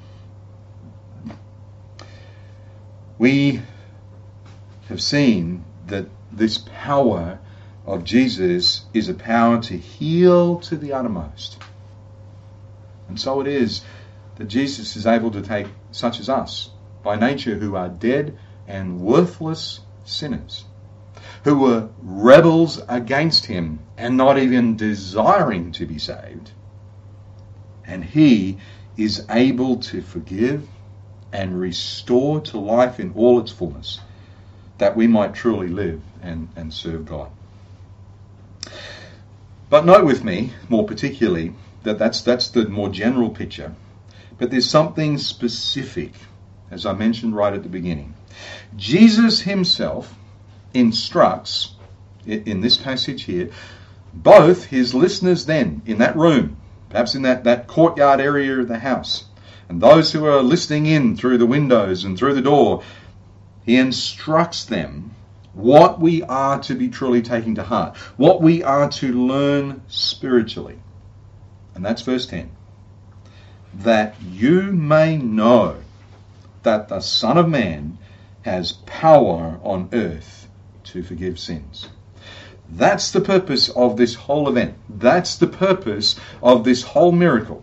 We have seen that this power of Jesus is a power to heal to the uttermost. And so it is that Jesus is able to take such as us, by nature who are dead and worthless sinners, who were rebels against him and not even desiring to be saved. And he is able to forgive and restore to life in all its fullness, that we might truly live and serve God. But note with me, more particularly, That's the more general picture. But there's something specific, as I mentioned right at the beginning. Jesus himself instructs, in this passage here, both his listeners then in that room, perhaps in that courtyard area of the house, and those who are listening in through the windows and through the door. He instructs them what we are to be truly taking to heart, what we are to learn spiritually. And that's verse 10. That you may know that the Son of Man has power on earth to forgive sins. That's the purpose of this whole event. That's the purpose of this whole miracle.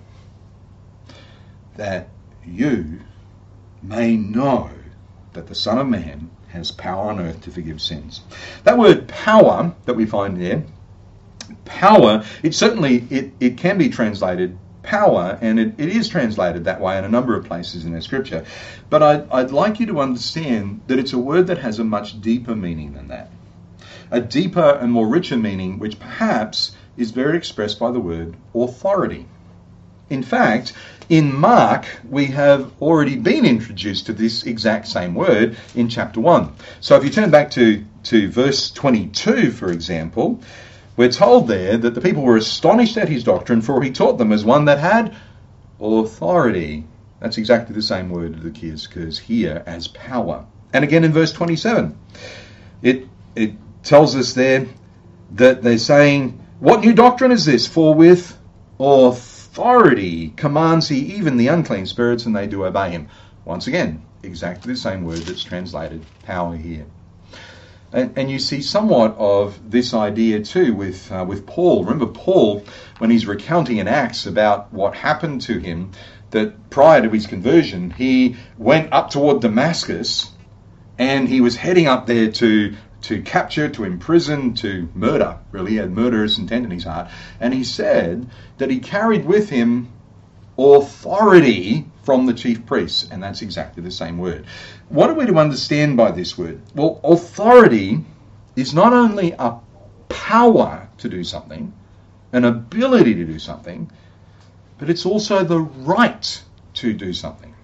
That you may know that the Son of Man has power on earth to forgive sins. That word power that we find there, power, it can be translated power, and it is translated that way in a number of places in the scripture. But I'd like you to understand that it's a word that has a much deeper meaning than that. A deeper and more richer meaning, which perhaps is very expressed by the word authority. In fact, in Mark, we have already been introduced to this exact same word in chapter 1. So if you turn back to verse 22, for example, we're told there that the people were astonished at his doctrine, for he taught them as one that had authority. That's exactly the same word that occurs here as power. And again in verse 27, it tells us there that they're saying, what new doctrine is this? For with authority commands he even the unclean spirits, and they do obey him. Once again, exactly the same word that's translated power here. And you see somewhat of this idea too with Paul. Remember Paul, when he's recounting in Acts about what happened to him, that prior to his conversion, he went up toward Damascus, and he was heading up there to capture, to imprison, to murder. Really, he had murderous intent in his heart. And he said that he carried with him authority from the chief priests, and that's exactly the same word. What are we to understand by this word? Well, authority is not only a power to do something, an ability to do something, but it's also the right to do something.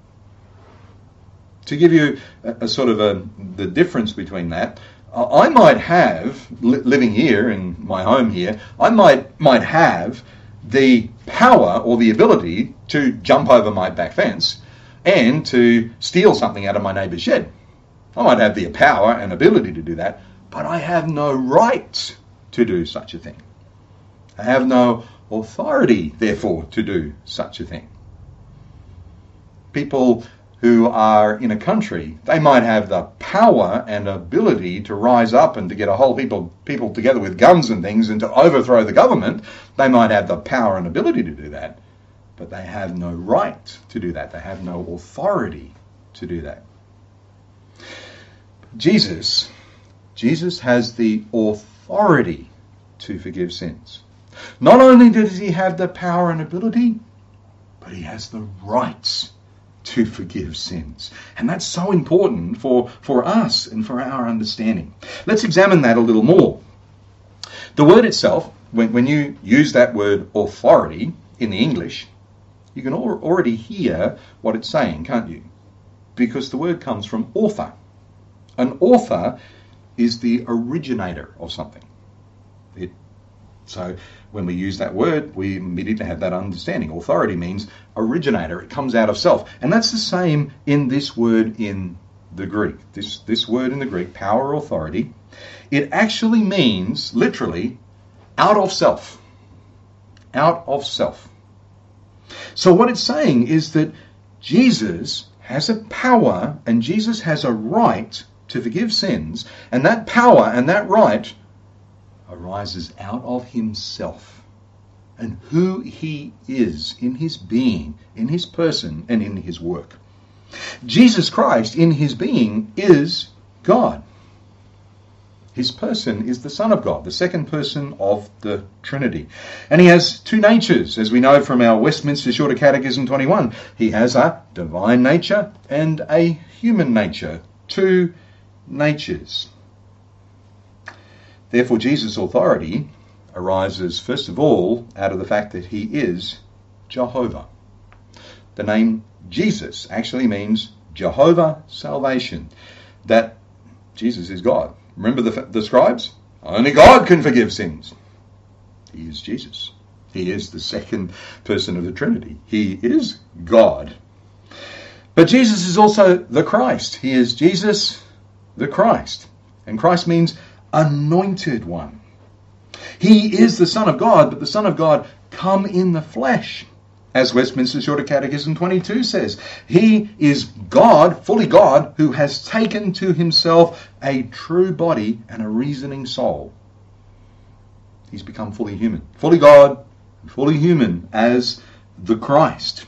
To give you a sort of the difference between that, I might have, living here in my home here, I might have the power or the ability to jump over my back fence and to steal something out of my neighbour's shed. I might have the power and ability to do that, but I have no right to do such a thing. I have no authority, therefore, to do such a thing. People who are in a country, they might have the power and ability to rise up and to get a whole people together with guns and things and to overthrow the government. They might have the power and ability to do that, but they have no right to do that. They have no authority to do that. Jesus has the authority to forgive sins. Not only does he have the power and ability, but he has the rights to forgive sins. And that's so important for us and for our understanding. Let's examine that a little more. The word itself, when you use that word authority in the English, you can already hear what it's saying, can't you? Because the word comes from author. An author is the originator of something. So when we use that word, we immediately have that understanding. Authority means originator. It comes out of self. And that's the same in this word in the Greek. This word in the Greek, power or authority, it actually means, literally, out of self. Out of self. So what it's saying is that Jesus has a power and Jesus has a right to forgive sins. And that power and that right arises out of himself and who he is in his being, in his person, and in his work. Jesus Christ, in his being, is God. His person is the Son of God, the second person of the Trinity. And he has two natures, as we know from our Westminster Shorter Catechism 21. He has a divine nature and a human nature, two natures. Therefore, Jesus' authority arises, first of all, out of the fact that he is Jehovah. The name Jesus actually means Jehovah salvation, that Jesus is God. Remember the scribes? Only God can forgive sins. He is Jesus. He is the second person of the Trinity. He is God. But Jesus is also the Christ. He is Jesus the Christ. And Christ means anointed one. He is the Son of God, but the Son of God come in the flesh. As Westminster Shorter Catechism 22 says, he is God, fully God, who has taken to himself a true body and a reasoning soul. He's become fully human. Fully God, fully human as the Christ.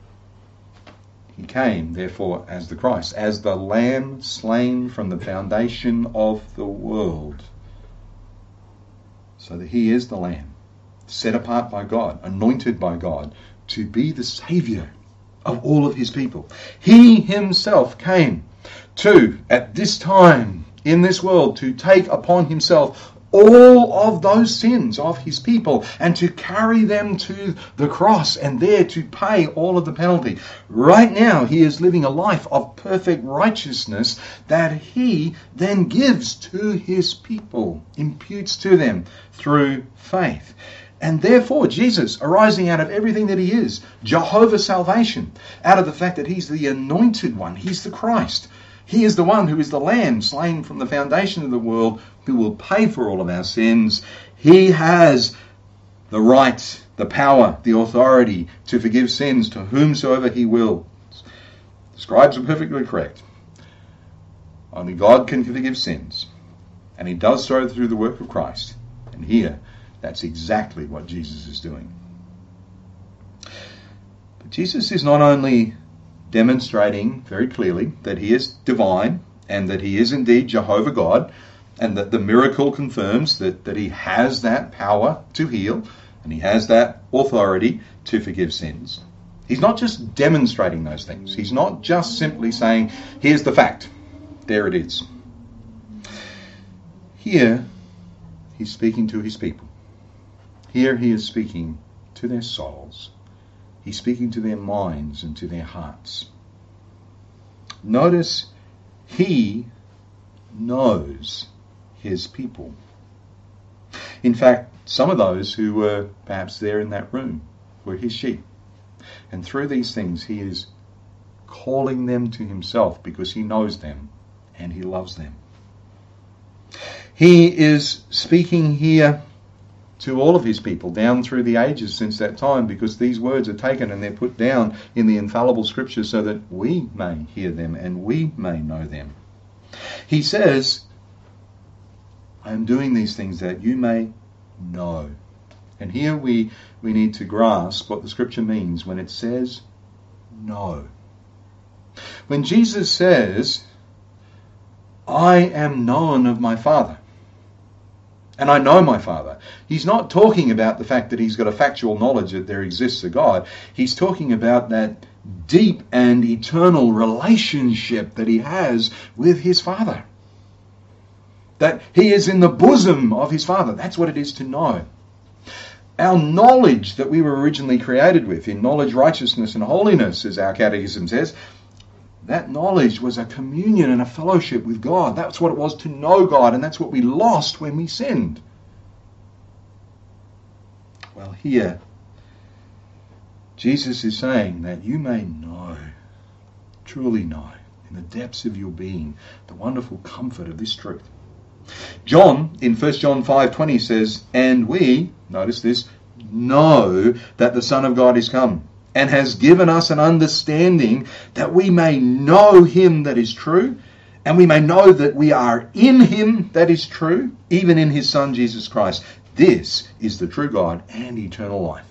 He came, therefore, as the Christ, as the Lamb slain from the foundation of the world. So that he is the Lamb, set apart by God, anointed by God, to be the Saviour of all of his people. He himself came to, at this time in this world, to take upon himself all of those sins of his people and to carry them to the cross and there to pay all of the penalty. Right now he is living a life of perfect righteousness that he then gives to his people, imputes to them through faith. And therefore Jesus, arising out of everything that he is, Jehovah salvation, out of the fact that he's the anointed one, he's the Christ. He is the one who is the Lamb slain from the foundation of the world, who will pay for all of our sins. He has the right, the power, the authority to forgive sins to whomsoever he will. The scribes are perfectly correct. Only God can forgive sins. And he does so through the work of Christ. And here, that's exactly what Jesus is doing. But Jesus is not only demonstrating very clearly that he is divine and that he is indeed Jehovah God, and that the miracle confirms that he has that power to heal and he has that authority to forgive sins. He's not just demonstrating those things. He's not just simply saying, here's the fact. There it is. Here, he's speaking to his people. Here he is speaking to their souls. He's speaking to their minds and to their hearts. Notice he knows his people. In fact, some of those who were perhaps there in that room were his sheep. And through these things he is calling them to himself because he knows them and he loves them. He is speaking here to all of his people down through the ages since that time, because these words are taken and they're put down in the infallible scriptures so that we may hear them and we may know them. He says, I am doing these things that you may know. And here we need to grasp what the scripture means when it says know. When Jesus says, I am known of my Father, and I know my Father, he's not talking about the fact that he's got a factual knowledge that there exists a God. He's talking about that deep and eternal relationship that he has with his Father. That he is in the bosom of his Father. That's what it is to know. Our knowledge that we were originally created with, in knowledge, righteousness, and holiness, as our catechism says, that knowledge was a communion and a fellowship with God. That's what it was to know God, and that's what we lost when we sinned. Well, here, Jesus is saying that you may know, truly know, in the depths of your being, the wonderful comfort of this truth. John, in 1 John 5:20 says, and we, notice this, know that the Son of God is come, and has given us an understanding that we may know him that is true, and we may know that we are in him that is true, even in his Son Jesus Christ. This is the true God and eternal life.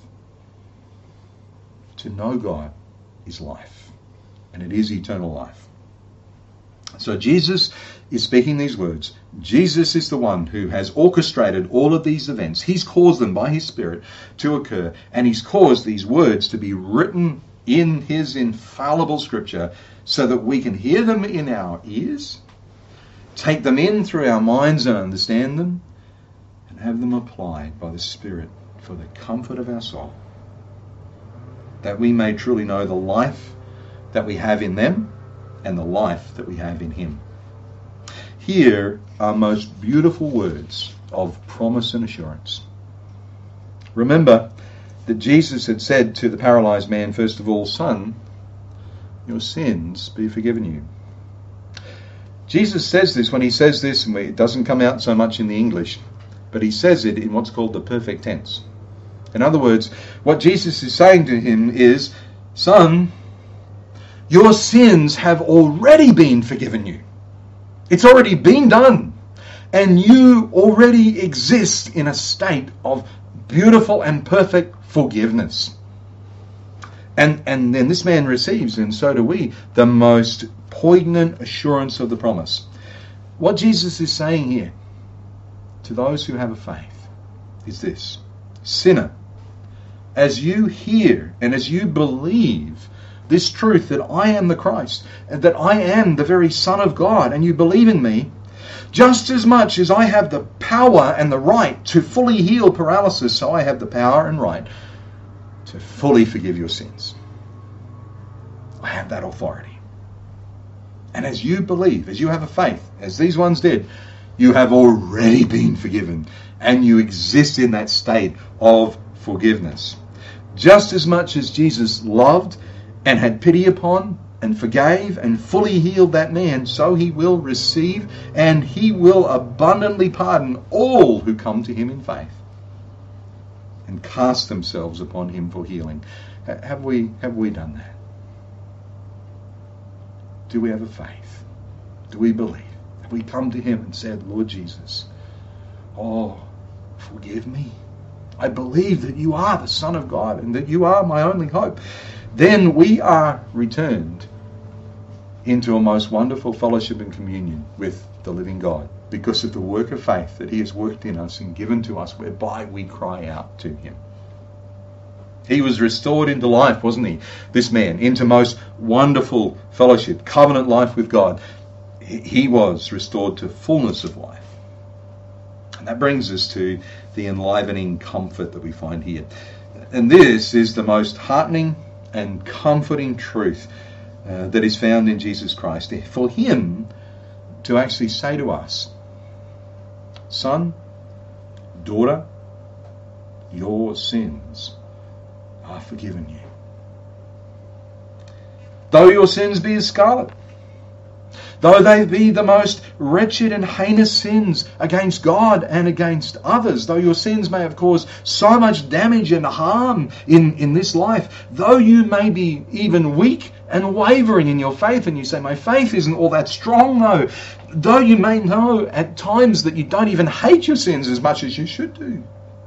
To know God is life, and it is eternal life. So Jesus is speaking these words. Jesus is the one who has orchestrated all of these events. He's caused them by his Spirit to occur, and he's caused these words to be written in his infallible scripture so that we can hear them in our ears, take them in through our minds and understand them, and and have them applied by the Spirit for the comfort of our soul, that we may truly know the life that we have in them and the life that we have in Him. Here are most beautiful words of promise and assurance. Remember that Jesus had said to the paralyzed man, first of all, "Son, your sins be forgiven you." Jesus says this when he says this, and it doesn't come out so much in the English, but he says it in what's called the perfect tense. In other words, what Jesus is saying to him is, "Son, your sins have already been forgiven you. It's already been done. And you already exist in a state of beautiful and perfect forgiveness." And then this man receives, and so do we, the most poignant assurance of the promise. What Jesus is saying here to those who have a faith is this: sinner, as you hear and as you believe this truth that I am the Christ, and that I am the very Son of God, and you believe in me, just as much as I have the power and the right to fully heal paralysis, so I have the power and right to fully forgive your sins. I have that authority. And as you believe, as you have a faith, as these ones did, you have already been forgiven, and you exist in that state of forgiveness. Just as much as Jesus loved and had pity upon and forgave and fully healed that man, so he will receive and he will abundantly pardon all who come to him in faith and cast themselves upon him for healing. Have we done that? Do we have a faith? Do we believe? Have we come to him and said, "Lord Jesus, forgive me. I believe that you are the Son of God and that you are my only hope." Then we are returned into a most wonderful fellowship and communion with the living God because of the work of faith that he has worked in us and given to us, whereby we cry out to him. He was restored into life, wasn't he? This man, into most wonderful fellowship, covenant life with God. He was restored to fullness of life. And that brings us to the enlivening comfort that we find here. And this is the most heartening and comforting truth that is found in Jesus Christ. For him to actually say to us, "Son, daughter, your sins are forgiven you. Though your sins be as scarlet, though they be the most wretched and heinous sins against God and against others, though your sins may have caused so much damage and harm in this life, though you may be even weak and wavering in your faith, and you say, my faith isn't all that strong though you may know at times that you don't even hate your sins as much as you should do,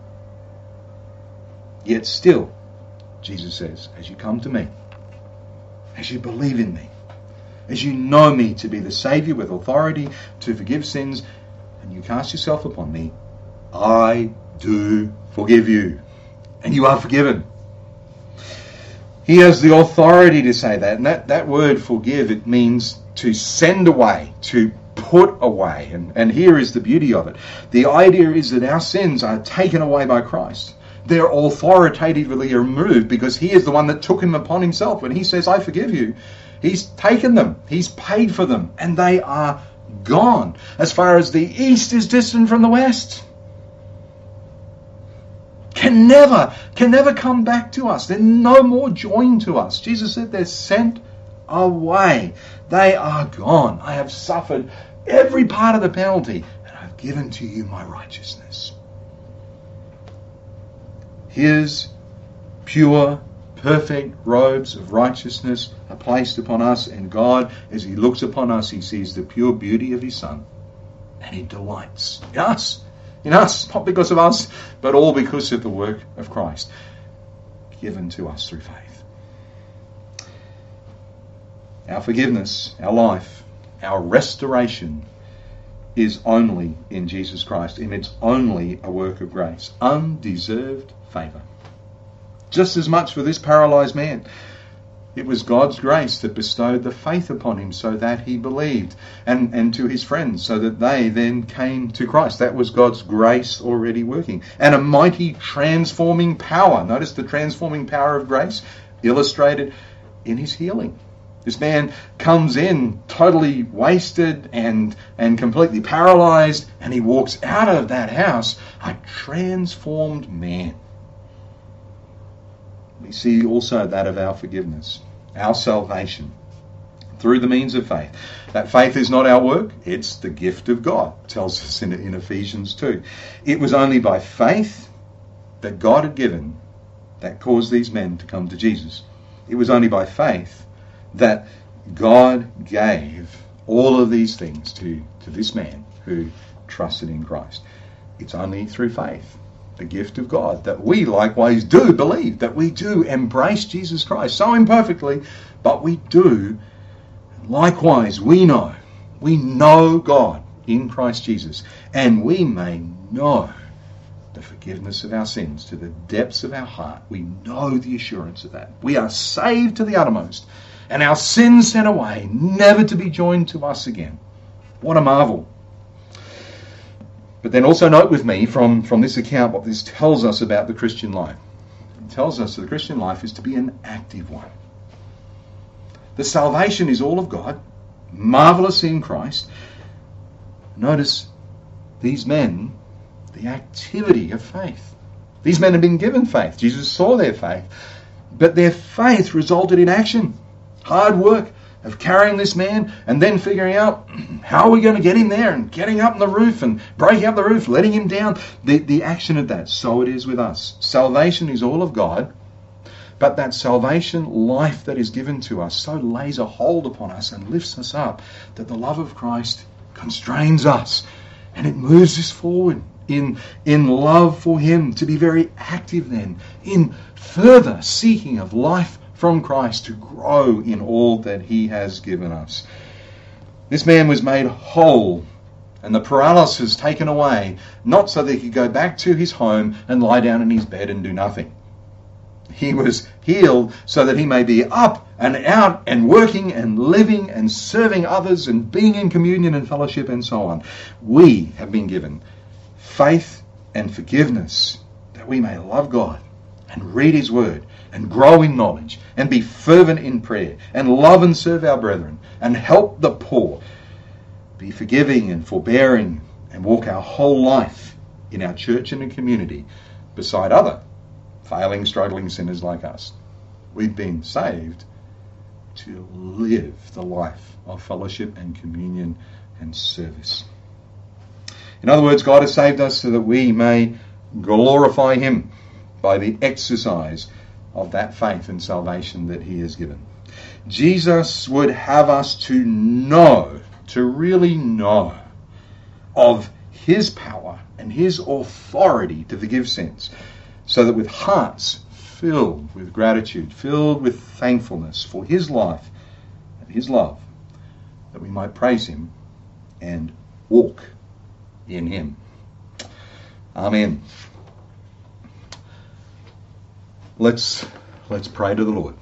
yet still, Jesus says, as you come to me, as you believe in me, as you know me to be the Saviour with authority to forgive sins, and you cast yourself upon me, I do forgive you. And you are forgiven. He has the authority to say that. And that word forgive, it means to send away, to put away. And here is the beauty of it. The idea is that our sins are taken away by Christ. They're authoritatively removed because he is the one that took them upon himself. When he says, I forgive you, he's taken them, he's paid for them, and they are gone. As far as the east is distant from the west. Can never come back to us. They're no more joined to us. Jesus said they're sent away. They are gone. I have suffered every part of the penalty, and I've given to you my righteousness. His pure, perfect robes of righteousness are placed upon us, and God, as he looks upon us, he sees the pure beauty of his Son, and he delights in us, not because of us, but all because of the work of Christ given to us through faith. Our forgiveness, our life, our restoration is only in Jesus Christ, and it's only a work of grace, undeserved favour. Just as much for this paralyzed man. It was God's grace that bestowed the faith upon him so that he believed, and to his friends so that they then came to Christ. That was God's grace already working. And a mighty transforming power. Notice the transforming power of grace illustrated in his healing. This man comes in totally wasted and completely paralyzed, and he walks out of that house a transformed man. We see also that of our forgiveness, our salvation, through the means of faith. That faith is not our work, it's the gift of God, it tells us in Ephesians 2. It was only by faith that God had given that caused these men to come to Jesus. It was only by faith that God gave all of these things to this man who trusted in Christ. It's only through faith, the gift of God, that we likewise do believe, that we do embrace Jesus Christ, so imperfectly, but we do. Likewise, we know God in Christ Jesus, and we may know the forgiveness of our sins to the depths of our heart. We know the assurance of that. We are saved to the uttermost, and our sins sent away, never to be joined to us again. What a marvel. But then also note with me from this account what this tells us about the Christian life. It tells us that the Christian life is to be an active one. The salvation is all of God, marvelous in Christ. Notice these men, the activity of faith. These men had been given faith. Jesus saw their faith. But their faith resulted in action. Hard work of carrying this man and then figuring out how are we going to get him there, and getting up on the roof and breaking up the roof, letting him down. The action of that. So it is with us. Salvation is all of God, but that salvation life that is given to us so lays a hold upon us and lifts us up that the love of Christ constrains us, and it moves us forward in love for him, to be very active then in further seeking of life from Christ, to grow in all that he has given us. This man was made whole and the paralysis taken away, not so that he could go back to his home and lie down in his bed and do nothing. He was healed so that he may be up and out and working and living and serving others and being in communion and fellowship and so on. We have been given faith and forgiveness that we may love God and read his word and grow in knowledge and be fervent in prayer and love and serve our brethren and help the poor, be forgiving and forbearing, and walk our whole life in our church and in community beside other failing, struggling sinners like us. We've been saved to live the life of fellowship and communion and service. In other words, God has saved us so that we may glorify him by the exercise of that faith and salvation that he has given. Jesus would have us to know, to really know of his power and his authority to forgive sins, so that with hearts filled with gratitude, filled with thankfulness for his life and his love, that we might praise him and walk in him. Amen. Let's pray to the Lord.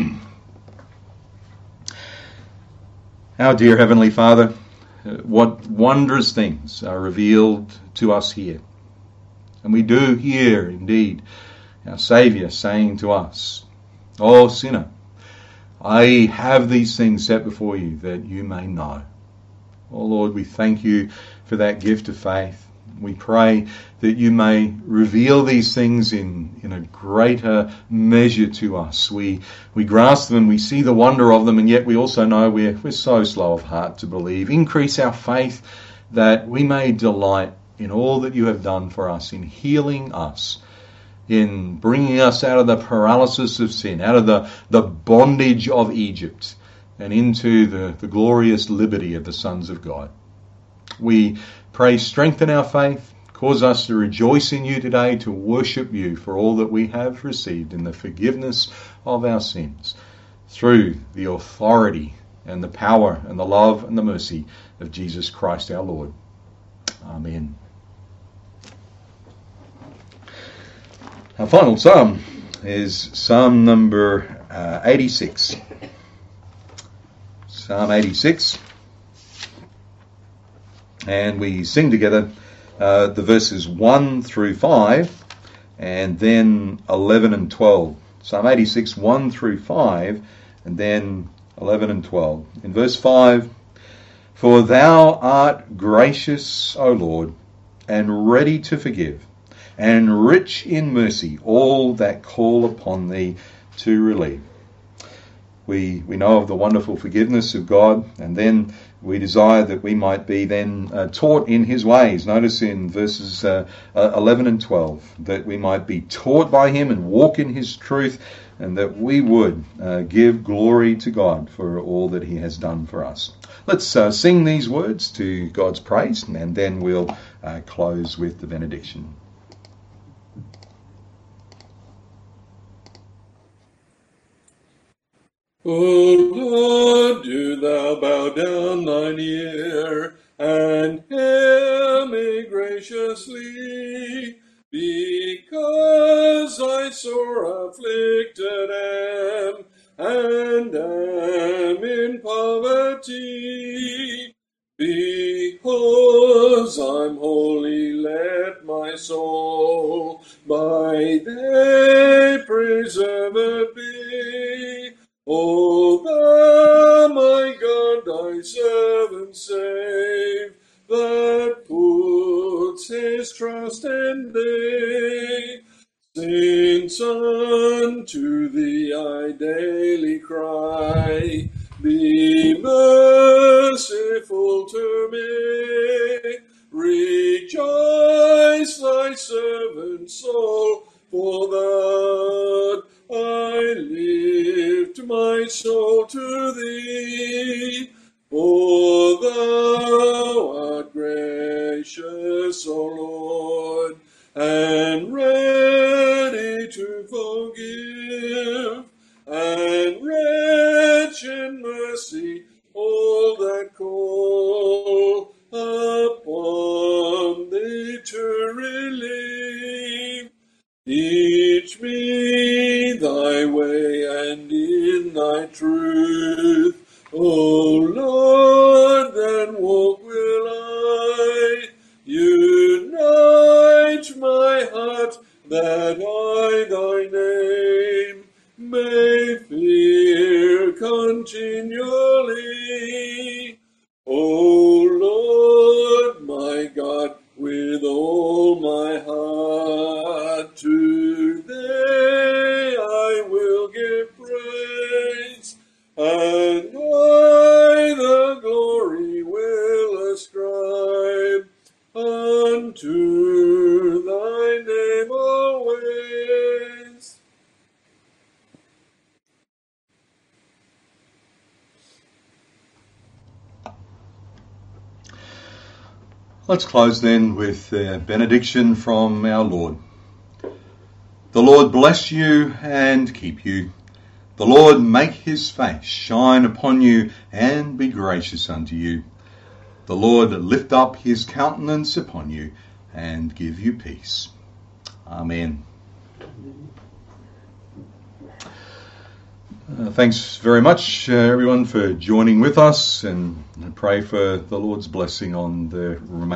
Our dear Heavenly Father, what wondrous things are revealed to us here. And we do hear, indeed, our Saviour saying to us, "O sinner, I have these things set before you that you may know." Oh Lord, we thank you for that gift of faith. We pray that you may reveal these things in a greater measure to us. We grasp them, we see the wonder of them, and yet we also know we're so slow of heart to believe. Increase our faith that we may delight in all that you have done for us, in healing us, in bringing us out of the paralysis of sin, out of the bondage of Egypt, and into the glorious liberty of the sons of God. We pray, strengthen our faith, cause us to rejoice in you today, to worship you for all that we have received in the forgiveness of our sins, through the authority and the power and the love and the mercy of Jesus Christ our Lord. Amen. Our final psalm is Psalm number 86. Psalm 86. And we sing together the verses 1 through 5 and then 11 and 12. Psalm 86, 1 through 5 and then 11 and 12. In verse 5, "For thou art gracious, O Lord, and ready to forgive, and rich in mercy all that call upon thee to relieve." We know of the wonderful forgiveness of God, and then we desire that we might be then taught in his ways. Notice in verses 11 and 12 that we might be taught by him and walk in his truth, and that we would give glory to God for all that he has done for us. Let's sing these words to God's praise, and then we'll close with the benediction. O Lord, do thou bow down thine ear, and hear me graciously, because I sore afflicted am, and am in poverty. Because I'm wholly let my soul by thee preserved be. O thou, my God, thy servant save, that puts his trust in thee. Since unto thee I daily cry, be merciful to me. Rejoice thy servant's soul, for that I lift my soul to thee. For thou art gracious, O Lord, and ready to forgive, and rich in mercy all that call upon thee to relieve. Teach me thy way and in thy truth, O Lord, then walk will I. Unite my heart that I thy name may fear continually. O Lord, my God, with all my heart to thee I will give praise, and I the glory will ascribe unto thy name always. Let's close then with a benediction from our Lord. The Lord bless you and keep you. The Lord make his face shine upon you and be gracious unto you. The Lord lift up his countenance upon you and give you peace. Amen. Thanks very much, everyone, for joining with us, and I pray for the Lord's blessing on the remaining